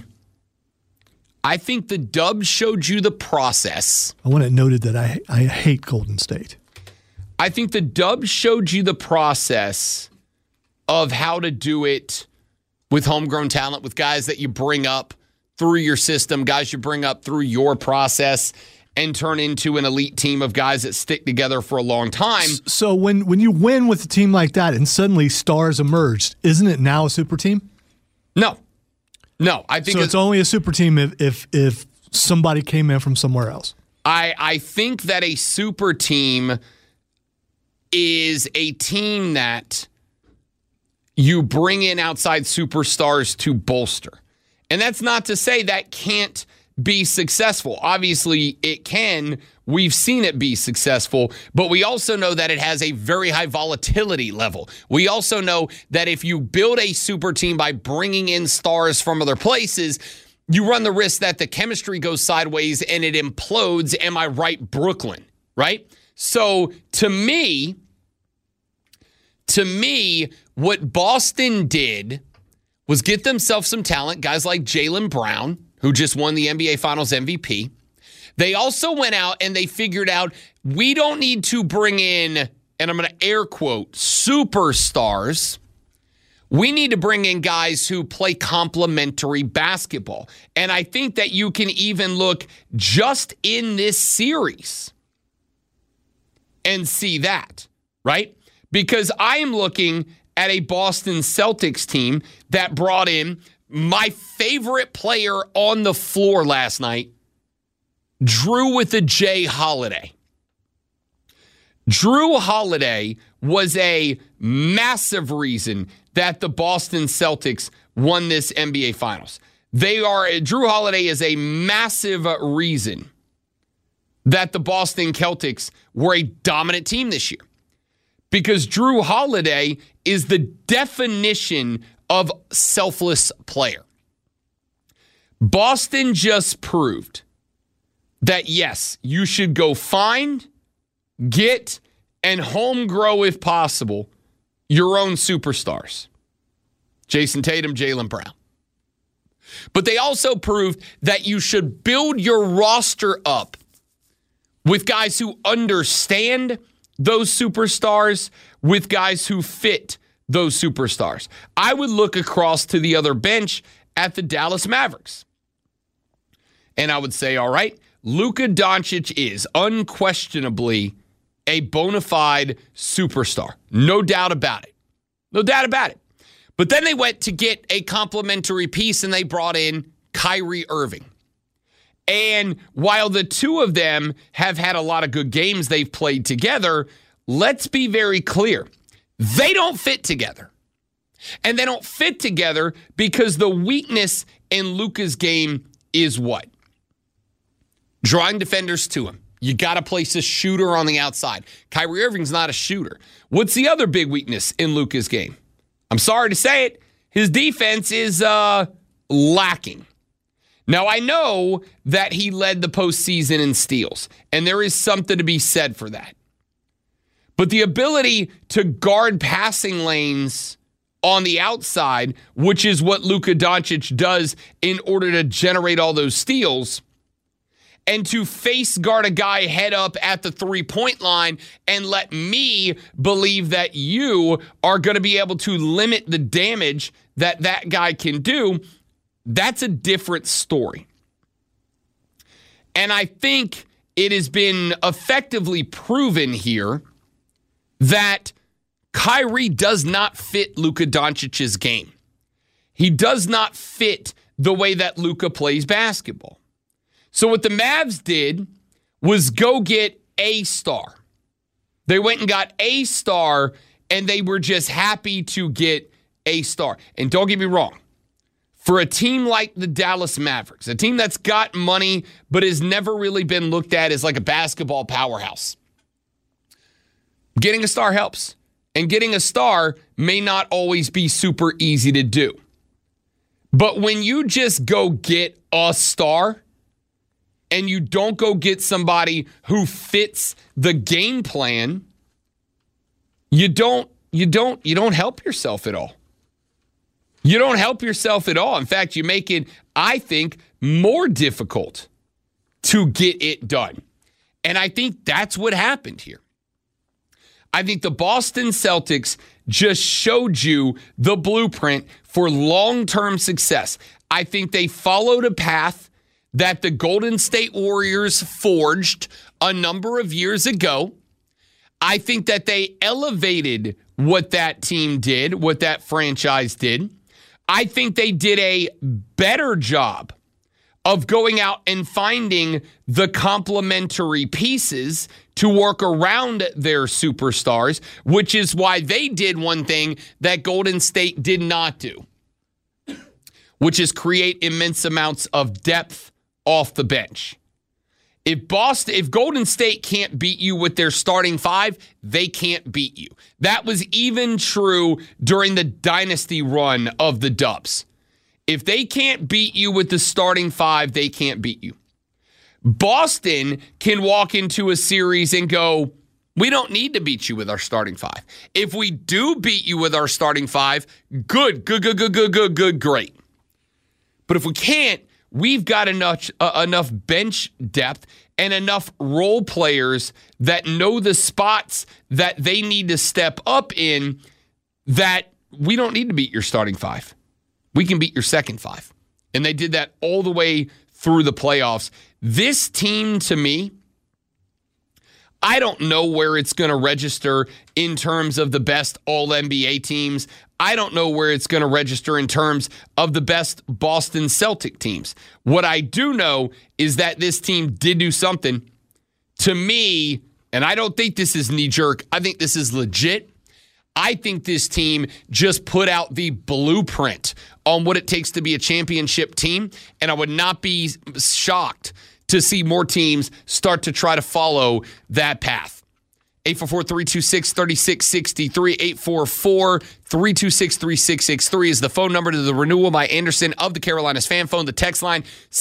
Dubs showed you the process. I want it noted that I hate Golden State. I think the Dubs showed you the process of how to do it with homegrown talent, with guys that you bring up through your system, guys you bring up through your process, and turn into an elite team of guys that stick together for a long time. So when you win with a team like that and suddenly stars emerged, isn't it now a super team? No, I think so. It's only a super team if somebody came in from somewhere else. I think that a super team is a team that you bring in outside superstars to bolster. And that's not to say that can't be successful. Obviously, it can. We've seen it be successful, but we also know that it has a very high volatility level. We also know that if you build a super team by bringing in stars from other places, you run the risk that the chemistry goes sideways and it implodes. Am I right, Brooklyn? Right? So to me, what Boston did was get themselves some talent, guys like Jaylen Brown, who just won the NBA Finals MVP. They also went out and they figured out we don't need to bring in, and I'm going to air quote, superstars. We need to bring in guys who play complementary basketball. And I think that you can even look just in this series and see that, right? Because I am looking at a Boston Celtics team that brought in my favorite player on the floor last night, Drew with a J Holiday. Drew Holiday was a massive reason that the Boston Celtics won this NBA Finals. Drew Holiday is a massive reason that the Boston Celtics were a dominant team this year. Because Drew Holiday is the definition of selfless player. Boston just proved that, yes, you should go find, get, and home grow, if possible, your own superstars. Jason Tatum, Jaylen Brown. But they also proved that you should build your roster up with guys who understand those superstars, with guys who fit those superstars. I would look across to the other bench at the Dallas Mavericks. And I would say, all right, Luka Doncic is unquestionably a bona fide superstar. No doubt about it. No doubt about it. But then they went to get a complimentary piece and they brought in Kyrie Irving. And while the two of them have had a lot of good games they've played together, let's be very clear. They don't fit together. And they don't fit together because the weakness in Luka's game is what? Drawing defenders to him. You got to place a shooter on the outside. Kyrie Irving's not a shooter. What's the other big weakness in Luka's game? I'm sorry to say it. His defense is lacking. Now, I know that he led the postseason in steals, and there is something to be said for that. But the ability to guard passing lanes on the outside, which is what Luka Doncic does in order to generate all those steals, and to face guard a guy head up at the three-point line and let me believe that you are going to be able to limit the damage that that guy can do, that's a different story. And I think it has been effectively proven here that Kyrie does not fit Luka Doncic's game. He does not fit the way that Luka plays basketball. So what the Mavs did was go get a star. They went and got a star, and they were just happy to get a star. And don't get me wrong, for a team like the Dallas Mavericks, a team that's got money but has never really been looked at as like a basketball powerhouse, getting a star helps. And getting a star may not always be super easy to do. But when you just go get a star and you don't go get somebody who fits the game plan, you don't help yourself at all. You don't help yourself at all. In fact, you make it, I think, more difficult to get it done. And I think that's what happened here. I think the Boston Celtics just showed you the blueprint for long-term success. I think they followed a path that the Golden State Warriors forged a number of years ago. I think that they elevated what that team did, what that franchise did. I think they did a better job of going out and finding the complementary pieces to work around their superstars, which is why they did one thing that Golden State did not do, which is create immense amounts of depth off the bench. If Golden State can't beat you with their starting five, they can't beat you. That was even true during the dynasty run of the Dubs. If they can't beat you with the starting five, they can't beat you. Boston can walk into a series and go, we don't need to beat you with our starting five. If we do beat you with our starting five, good, great. But if we can't, we've got enough bench depth and enough role players that know the spots that they need to step up in that we don't need to beat your starting five. We can beat your second five. And they did that all the way through the playoffs. This team, to me, I don't know where it's going to register in terms of the best All-NBA teams. I don't know where it's going to register in terms of the best Boston Celtic teams. What I do know is that this team did do something. To me, and I don't think this is knee-jerk, I think this is legit. I think this team just put out the blueprint on what it takes to be a championship team, and I would not be shocked to see more teams start to try to follow that path. 844-326-3663, 844-326-3663 is the phone number to the Renewal by Andersen of the Carolinas Fan Phone. The text line,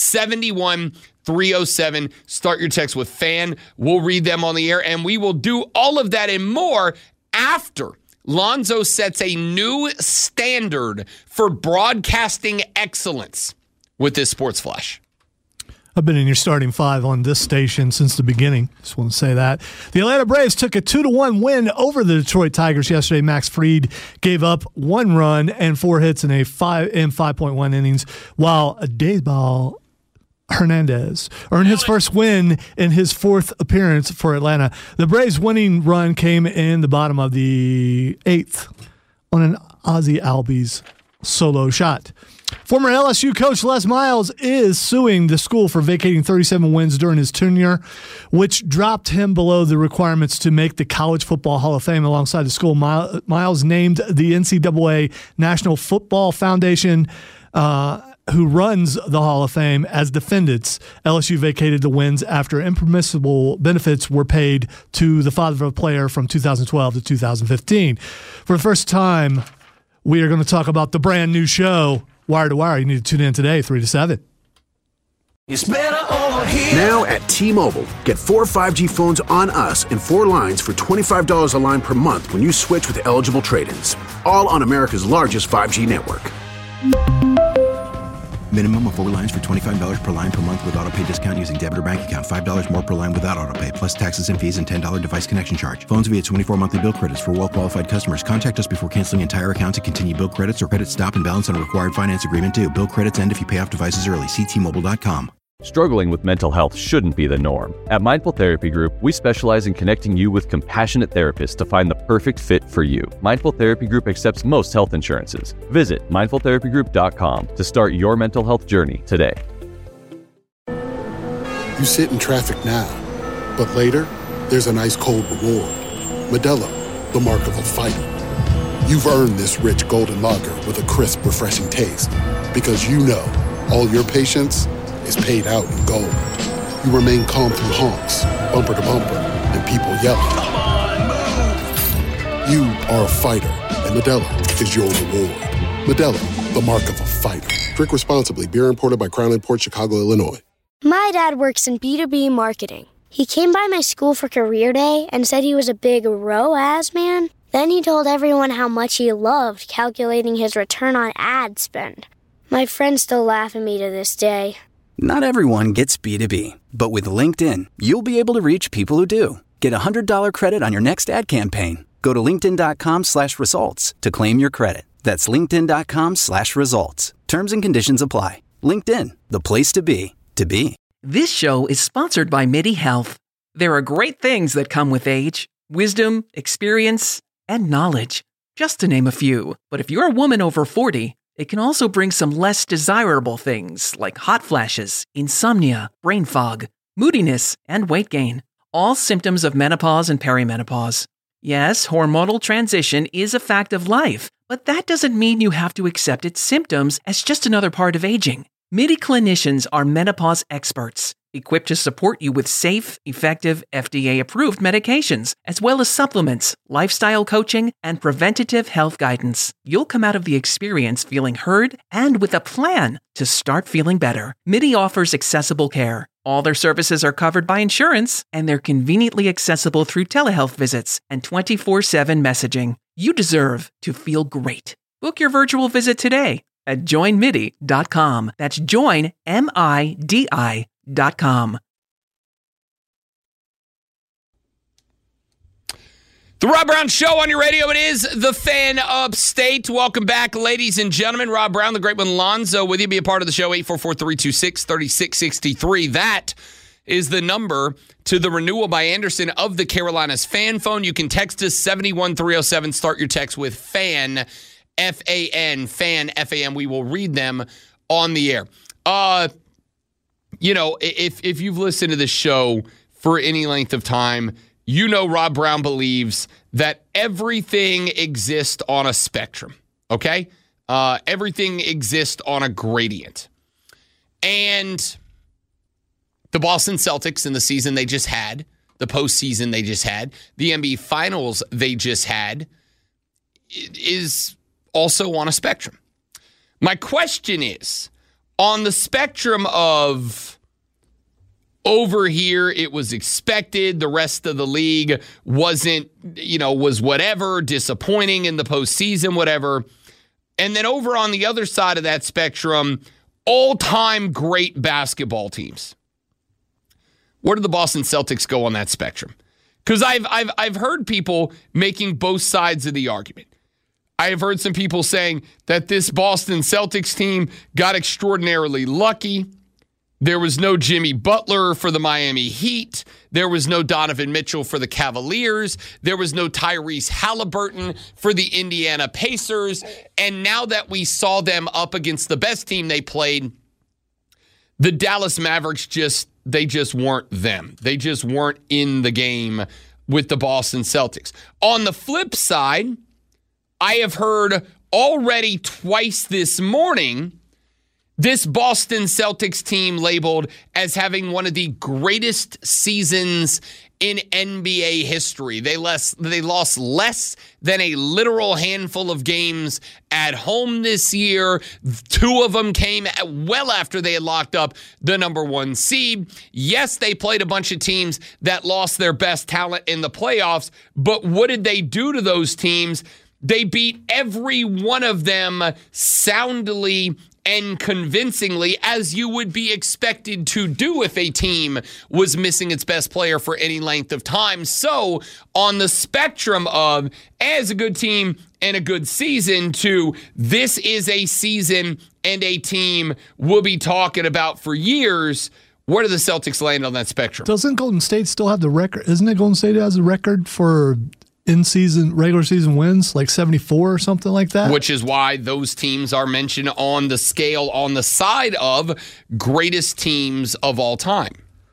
71307. Start your text with FAN. We'll read them on the air, and we will do all of that and more after Lonzo sets a new standard for broadcasting excellence with this Sports Flash. I've been in your starting five on this station since the beginning. Just want to say that. The Atlanta Braves took a 2-1 win over the Detroit Tigers yesterday. Max Fried gave up 1 run and 4 hits in 5.1 innings, while Daysball Hernandez earned his first win in his 4th appearance for Atlanta. The Braves' winning run came in the bottom of the 8th on an Ozzie Albies solo shot. Former LSU coach Les Miles is suing the school for vacating 37 wins during his tenure, which dropped him below the requirements to make the College Football Hall of Fame. Alongside the school, Miles named the NCAA National Football Foundation, who runs the Hall of Fame, as defendants. LSU vacated the wins after impermissible benefits were paid to the father of a player from 2012 to 2015. For the first time, we are going to talk about the brand new show, Wire to Wire. You need to tune in today, 3 to 7. It's better over here. Now at T-Mobile, get 4 5G phones on us and 4 lines for $25 a line per month when you switch with eligible trade-ins. All on America's largest 5G network. Minimum of 4 lines for $25 per line per month with auto pay discount using debit or bank account. $5 more per line without auto pay, plus taxes and fees and $10 device connection charge. Phones via 24 monthly bill credits for well-qualified customers. Contact us before canceling entire account to continue bill credits or credit stop and balance on a required finance agreement due. Bill credits end if you pay off devices early. See T-Mobile.com. Struggling with mental health shouldn't be the norm. At Mindful Therapy Group, we specialize in connecting you with compassionate therapists to find the perfect fit for you. Mindful Therapy Group accepts most health insurances. Visit mindfultherapygroup.com to start your mental health journey today. You sit in traffic now, but later, there's an ice-cold reward. Modelo, the mark of a fighter. You've earned this rich golden lager with a crisp, refreshing taste. Because you know, all your patience is paid out in gold. You remain calm through honks, bumper to bumper, and people yelling. Come on, move! You are a fighter, and Modelo is your reward. Modelo, the mark of a fighter. Drink responsibly. Beer imported by Crown Imports, Chicago, Illinois. My dad works in B2B marketing. He came by my school for career day and said he was a big ROAS man. Then he told everyone how much he loved calculating his return on ad spend. My friends still laugh at me to this day. Not everyone gets B2B, but with LinkedIn, you'll be able to reach people who do. Get a $100 credit on your next ad campaign. Go to linkedin.com/results to claim your credit. That's linkedin.com/results. Terms and conditions apply. LinkedIn, the place to be, to be. This show is sponsored by MIDI Health. There are great things that come with age: wisdom, experience, and knowledge, just to name a few. But if you're a woman over 40, it can also bring some less desirable things like hot flashes, insomnia, brain fog, moodiness, and weight gain. All symptoms of menopause and perimenopause. Yes, hormonal transition is a fact of life, but that doesn't mean you have to accept its symptoms as just another part of aging. MIDI clinicians are menopause experts, equipped to support you with safe, effective, FDA-approved medications, as well as supplements, lifestyle coaching, and preventative health guidance. You'll come out of the experience feeling heard and with a plan to start feeling better. MIDI offers accessible care. All their services are covered by insurance, and they're conveniently accessible through telehealth visits and 24/7 messaging. You deserve to feel great. Book your virtual visit today at joinmidi.com. That's joinmidi.com. The Rob Brown Show on your radio. It is the Fan Upstate. Welcome back, ladies and gentlemen. Rob Brown, the great one, Lonzo, with you. Be a part of the show, 844-326-3663. That is the number to the renewal by Anderson of the Carolinas fan phone. You can text us 71307. Start your text with FAN, F-A-N, FAN, F-A-N. We will read them on the air. You know, if you've listened to this show for any length of time, you know Rob Brown believes that everything exists on a spectrum, okay? Everything exists on a gradient. And the Boston Celtics in the season they just had, the postseason they just had, the NBA Finals they just had, is also on a spectrum. My question is, on the spectrum of over here, it was expected, the rest of the league wasn't, was whatever, disappointing in the postseason, whatever. And then over on the other side of that spectrum, all-time great basketball teams. Where do the Boston Celtics go on that spectrum? Because I've heard people making both sides of the argument. I have heard some people saying that this Boston Celtics team got extraordinarily lucky. There was no Jimmy Butler for the Miami Heat. There was no Donovan Mitchell for the Cavaliers. There was no Tyrese Halliburton for the Indiana Pacers. And now that we saw them up against the best team they played, the Dallas Mavericks just weren't them. They just weren't in the game with the Boston Celtics. On the flip side, I have heard already twice this morning this Boston Celtics team labeled as having one of the greatest seasons in NBA history. They lost less than a literal handful of games at home this year. 2 of them came well after they had locked up the number 1 seed. Yes, they played a bunch of teams that lost their best talent in the playoffs, but what did they do to those teams? They beat every one of them soundly and convincingly, as you would be expected to do if a team was missing its best player for any length of time. So on the spectrum of as a good team and a good season to this is a season and a team we'll be talking about for years, Where do the Celtics land on that spectrum? Doesn't Golden State still have the record? Isn't it Golden State has the record for regular season wins, like 74 or something like that? Which is why those teams are mentioned on the scale on the side of greatest teams of all time.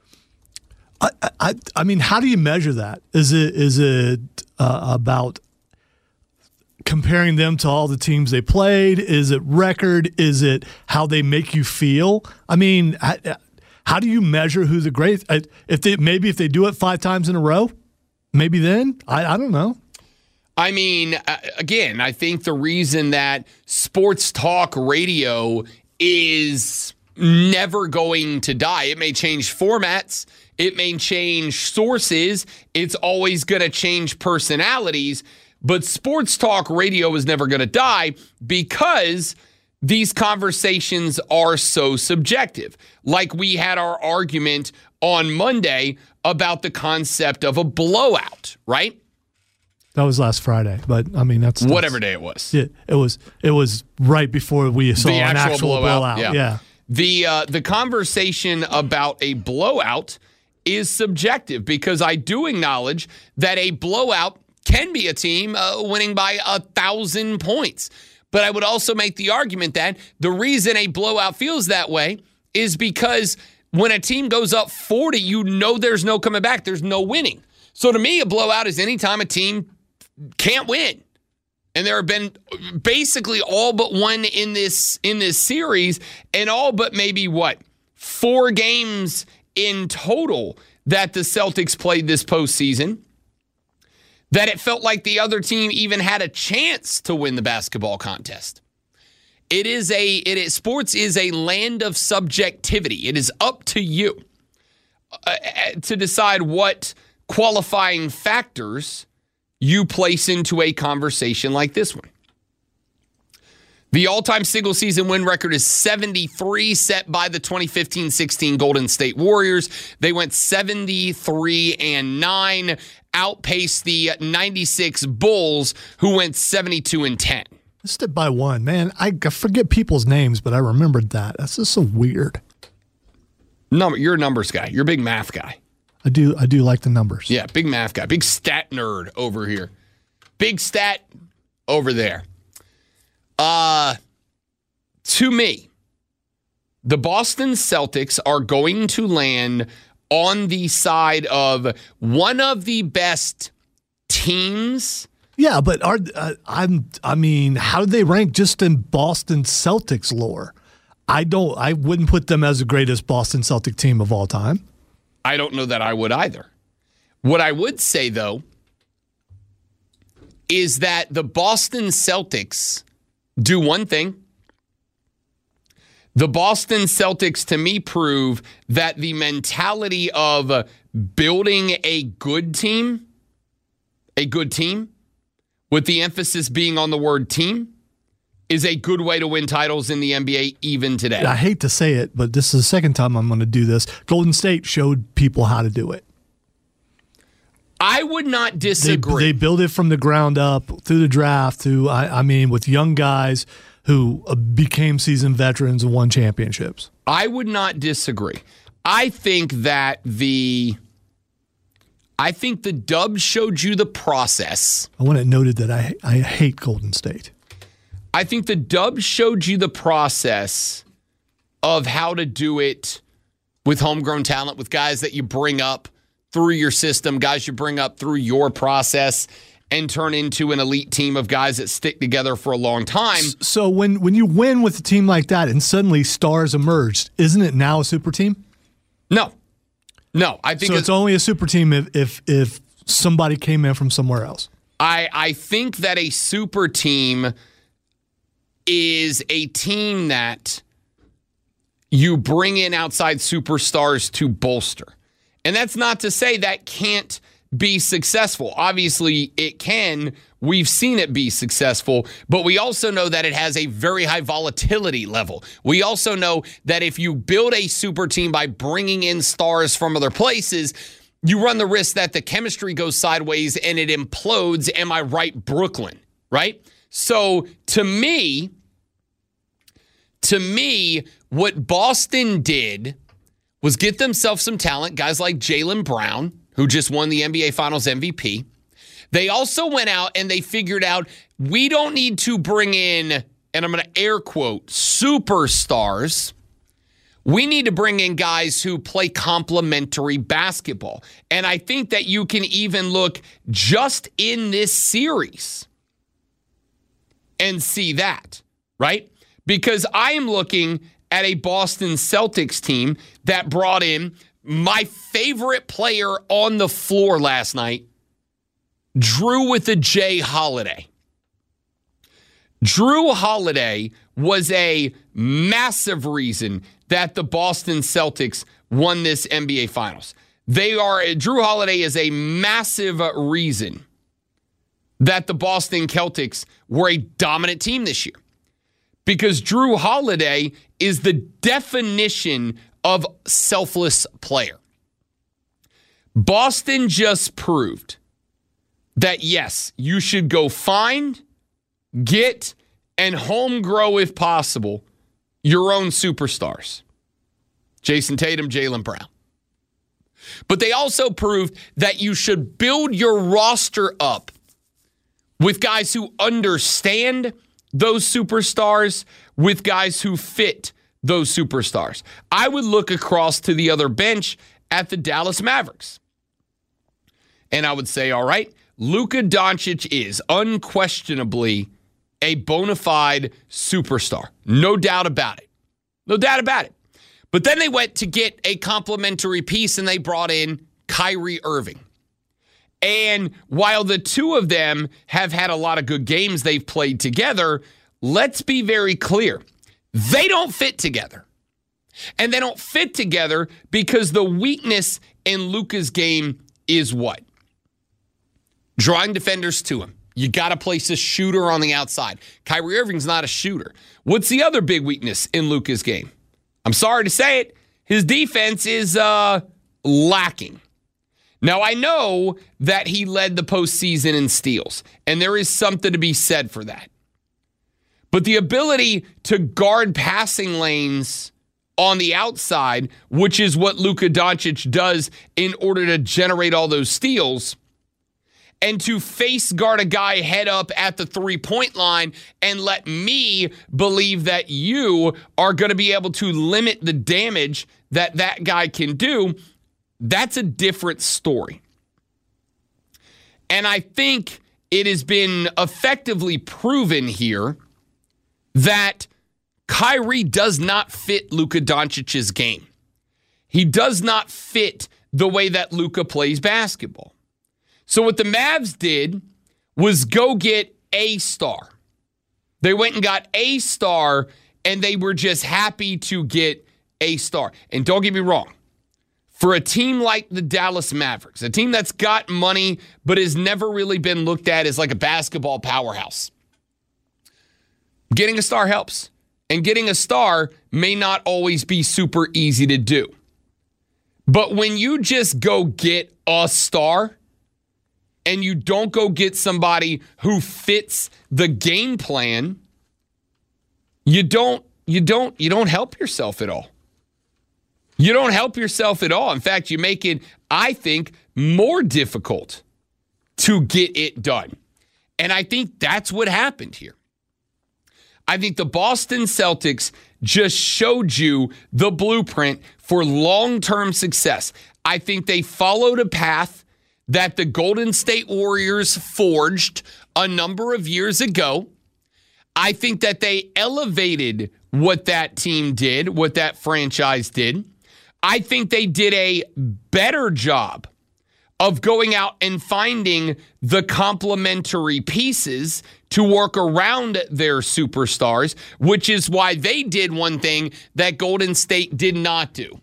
I mean, how do you measure that? Is it about comparing them to all the teams they played? Is it record? Is it how they make you feel? I mean, how do you measure who the great? If they do it 5 times in a row, maybe then I don't know. I mean, again, I think the reason that sports talk radio is never going to die. It may change formats. It may change sources. It's always going to change personalities. But sports talk radio is never going to die because these conversations are so subjective. Like we had our argument on Monday about the concept of a blowout, right? That was last Friday, but I mean that's whatever day it was. It was right before we saw an actual blowout. Yeah. The conversation about a blowout is subjective because I do acknowledge that a blowout can be a team winning by 1,000 points. But I would also make the argument that the reason a blowout feels that way is because when a team goes up 40, you know there's no coming back. There's no winning. So to me, a blowout is any time a team can't win. And there have been basically all but one in this series, and all but maybe 4 games in total that the Celtics played this postseason that it felt like the other team even had a chance to win the basketball contest. Sports is a land of subjectivity. It is up to you to decide what qualifying factors you place into a conversation like this one. The all-time single-season win record is 73, set by the 2015-16 Golden State Warriors. They went 73-9, outpaced the 96 Bulls, who went 72-10. Missed it by 1. Man, I forget people's names, but I remembered that. That's just so weird. You're a numbers guy. You're a big math guy. I do like the numbers. Yeah, big math guy. Big stat nerd over here. Big stat over there. To me, the Boston Celtics are going to land on the side of one of the best teams. Yeah, but how do they rank just in Boston Celtics lore? I wouldn't put them as the greatest Boston Celtic team of all time. I don't know that I would either. What I would say, though, is that the Boston Celtics do one thing. The Boston Celtics, to me, prove that the mentality of building a good team, with the emphasis being on the word team, is a good way to win titles in the NBA even today. I hate to say it, but this is the second time I'm going to do this. Golden State showed people how to do it. I would not disagree. They build it from the ground up through the draft, with young guys who became seasoned veterans and won championships. I would not disagree. I think the Dubs showed you the process. I want it noted that I hate Golden State. I think the Dubs showed you the process of how to do it with homegrown talent, with guys that you bring up through your system, guys you bring up through your process, and turn into an elite team of guys that stick together for a long time. So when you win with a team like that and suddenly stars emerged, isn't it now a super team? No, I think so. It's only a super team if somebody came in from somewhere else. I think that a super team is a team that you bring in outside superstars to bolster. And that's not to say that can't be successful. Obviously, it can. We've seen it be successful, but we also know that it has a very high volatility level. We also know that if you build a super team by bringing in stars from other places, you run the risk that the chemistry goes sideways and it implodes. Am I right, Brooklyn? Right? So to me, what Boston did was get themselves some talent, guys like Jaylen Brown, who just won the NBA Finals MVP. They also went out and they figured out we don't need to bring in, and I'm going to air quote, superstars. We need to bring in guys who play complementary basketball. And I think that you can even look just in this series and see that, right? Because I am looking at a Boston Celtics team that brought in my favorite player on the floor last night, Drew with a J Holiday. Drew Holiday was a massive reason that the Boston Celtics won this NBA Finals. Drew Holiday is a massive reason that the Boston Celtics were a dominant team this year. Because Drew Holiday is the definition of selfless player. Boston just proved that, yes, you should go find, get, and home grow, if possible, your own superstars. Jason Tatum, Jaylen Brown. But they also proved that you should build your roster up with guys who understand those superstars, with guys who fit those superstars. I would look across to the other bench at the Dallas Mavericks. And I would say, all right, Luka Doncic is unquestionably a bona fide superstar. No doubt about it. No doubt about it. But then they went to get a complimentary piece and they brought in Kyrie Irving. And while the two of them have had a lot of good games they've played together, let's be very clear. They don't fit together. And they don't fit together because the weakness in Luka's game is what? Drawing defenders to him. You got to place a shooter on the outside. Kyrie Irving's not a shooter. What's the other big weakness in Luka's game? I'm sorry to say it. His defense is lacking. Now, I know that he led the postseason in steals, and there is something to be said for that. But the ability to guard passing lanes on the outside, which is what Luka Doncic does in order to generate all those steals, and to face guard a guy head up at the three-point line and let me believe that you are going to be able to limit the damage that that guy can do, that's a different story. And I think it has been effectively proven here that Kyrie does not fit Luka Doncic's game. He does not fit the way that Luka plays basketball. So what the Mavs did was go get a star. They went and got a star, and they were just happy to get a star. And don't get me wrong, for a team like the Dallas Mavericks, a team that's got money but has never really been looked at as like a basketball powerhouse, getting a star helps. And getting a star may not always be super easy to do. But when you just go get a star and you don't go get somebody who fits the game plan, you don't help yourself at all. You don't help yourself at all. In fact, you make it, I think, more difficult to get it done. And I think that's what happened here. I think the Boston Celtics just showed you the blueprint for long-term success. I think they followed a path that the Golden State Warriors forged a number of years ago. I think that they elevated what that team did, what that franchise did. I think they did a better job of going out and finding the complementary pieces to work around their superstars, which is why they did one thing that Golden State did not do,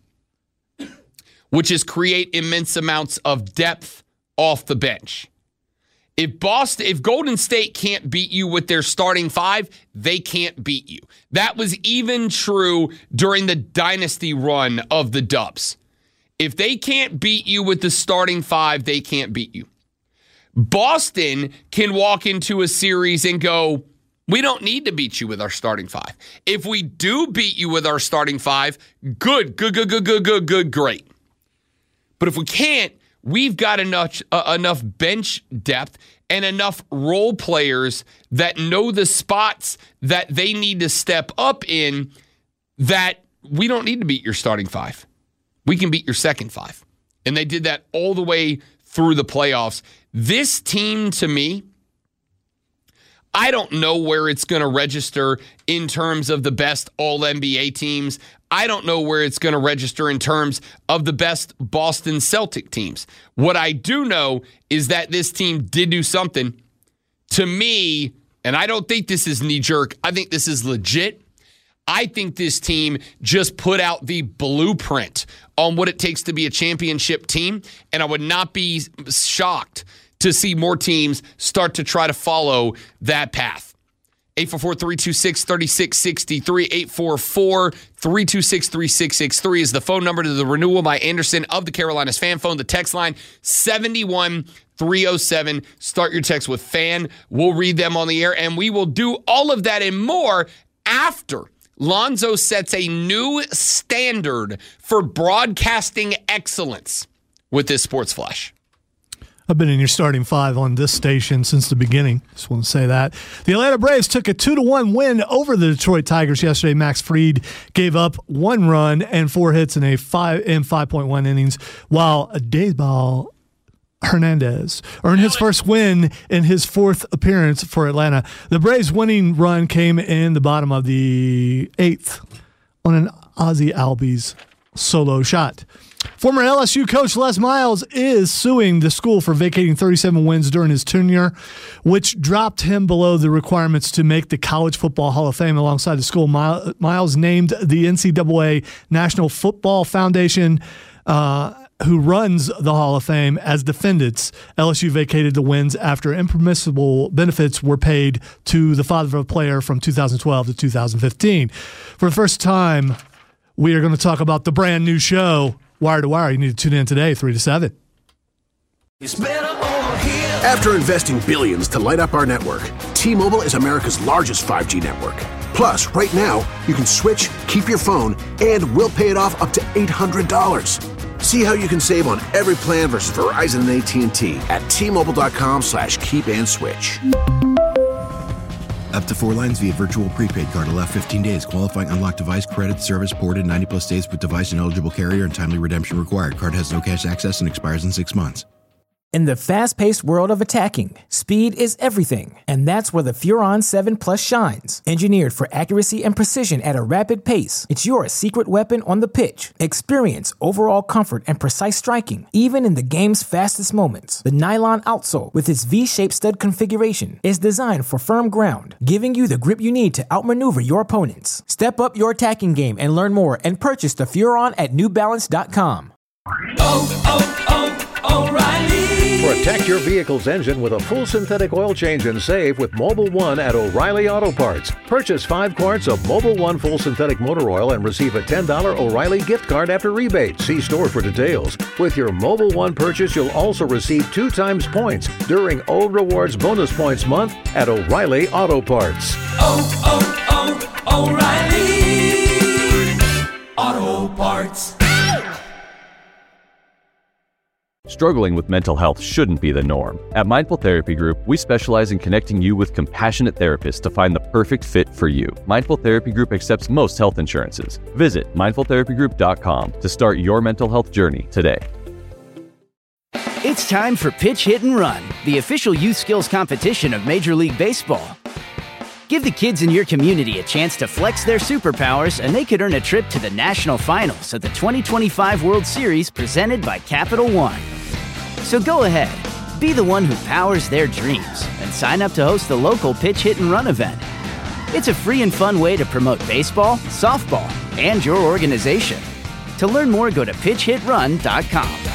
which is create immense amounts of depth off the bench. If Golden State can't beat you with their starting five, they can't beat you. That was even true during the dynasty run of the Dubs. If they can't beat you with the starting five, they can't beat you. Boston can walk into a series and go We don't need to beat you with our starting five. If we do beat you with our starting five, good, great. But if we can't, we've got enough bench depth and enough role players that know the spots that they need to step up in that we don't need to beat your starting five. We can beat your second five. And they did that all the way through the playoffs. This team, to me, I don't know where it's going to register in terms of the best All-NBA teams. I don't know where it's going to register in terms of the best Boston Celtic teams. What I do know is that this team did do something to me, and I don't think this is knee-jerk. I think this is legit. I think this team just put out the blueprint on what it takes to be a championship team, and I would not be shocked to see more teams start to try to follow that path. 844-326-3663, 844-326-3663 is the phone number to the Renewal by Anderson of the Carolinas Fan Phone. The text line, 71307. Start your text with FAN. We'll read them on the air, and we will do all of that and more after Lonzo sets a new standard for broadcasting excellence with this Sports Flash. I've been in your starting five on this station since the beginning. Just want to say that. The Atlanta Braves took a 2-1 win over the Detroit Tigers yesterday. Max Fried gave up 1 run and 4 hits in 5.1 innings, while Daysball Hernandez earned his first win in his 4th appearance for Atlanta. The Braves' winning run came in the bottom of the 8th on an Ozzie Albies solo shot. Former LSU coach Les Miles is suing the school for vacating 37 wins during his tenure, which dropped him below the requirements to make the College Football Hall of Fame. Alongside the school, Miles named the NCAA National Football Foundation, who runs the Hall of Fame, as defendants. LSU vacated the wins after impermissible benefits were paid to the father of a player from 2012 to 2015. For the first time, we are going to talk about the brand new show, Wire to Wire. You need to tune in today, 3 to 7. After investing billions to light up our network, T-Mobile is America's largest 5G network. Plus, right now, you can switch, keep your phone, and we'll pay it off up to $800. See how you can save on every plan versus Verizon and AT&T at T-Mobile.com/keep-and-switch. Up to 4 lines via virtual prepaid card. Allow 15 days. Qualifying unlocked device credit service ported 90-plus days with device and eligible carrier and timely redemption required. Card has no cash access and expires in 6 months. In the fast-paced world of attacking, speed is everything, and that's where the Furon 7 Plus shines. Engineered for accuracy and precision at a rapid pace, it's your secret weapon on the pitch. Experience overall comfort and precise striking, even in the game's fastest moments. The nylon outsole, with its V-shaped stud configuration, is designed for firm ground, giving you the grip you need to outmaneuver your opponents. Step up your attacking game and learn more, and purchase the Furon at NewBalance.com. O'Reilly. Protect your vehicle's engine with a full synthetic oil change and save with Mobil 1 at O'Reilly Auto Parts. Purchase 5 quarts of Mobil 1 full synthetic motor oil and receive a $10 O'Reilly gift card after rebate. See store for details. With your Mobil 1 purchase, you'll also receive 2 times points during O Rewards Bonus Points Month at O'Reilly Auto Parts. O'Reilly Auto Parts. Struggling with mental health shouldn't be the norm. At Mindful Therapy Group, we specialize in connecting you with compassionate therapists to find the perfect fit for you. Mindful Therapy Group accepts most health insurances. Visit mindfultherapygroup.com to start your mental health journey today. It's time for Pitch, Hit, and Run, the official youth skills competition of Major League Baseball. Give the kids in your community a chance to flex their superpowers, and they could earn a trip to the national finals of the 2025 World Series presented by Capital One. So go ahead, be the one who powers their dreams, and sign up to host the local Pitch, Hit, and Run event. It's a free and fun way to promote baseball, softball, and your organization. To learn more, go to pitchhitrun.com.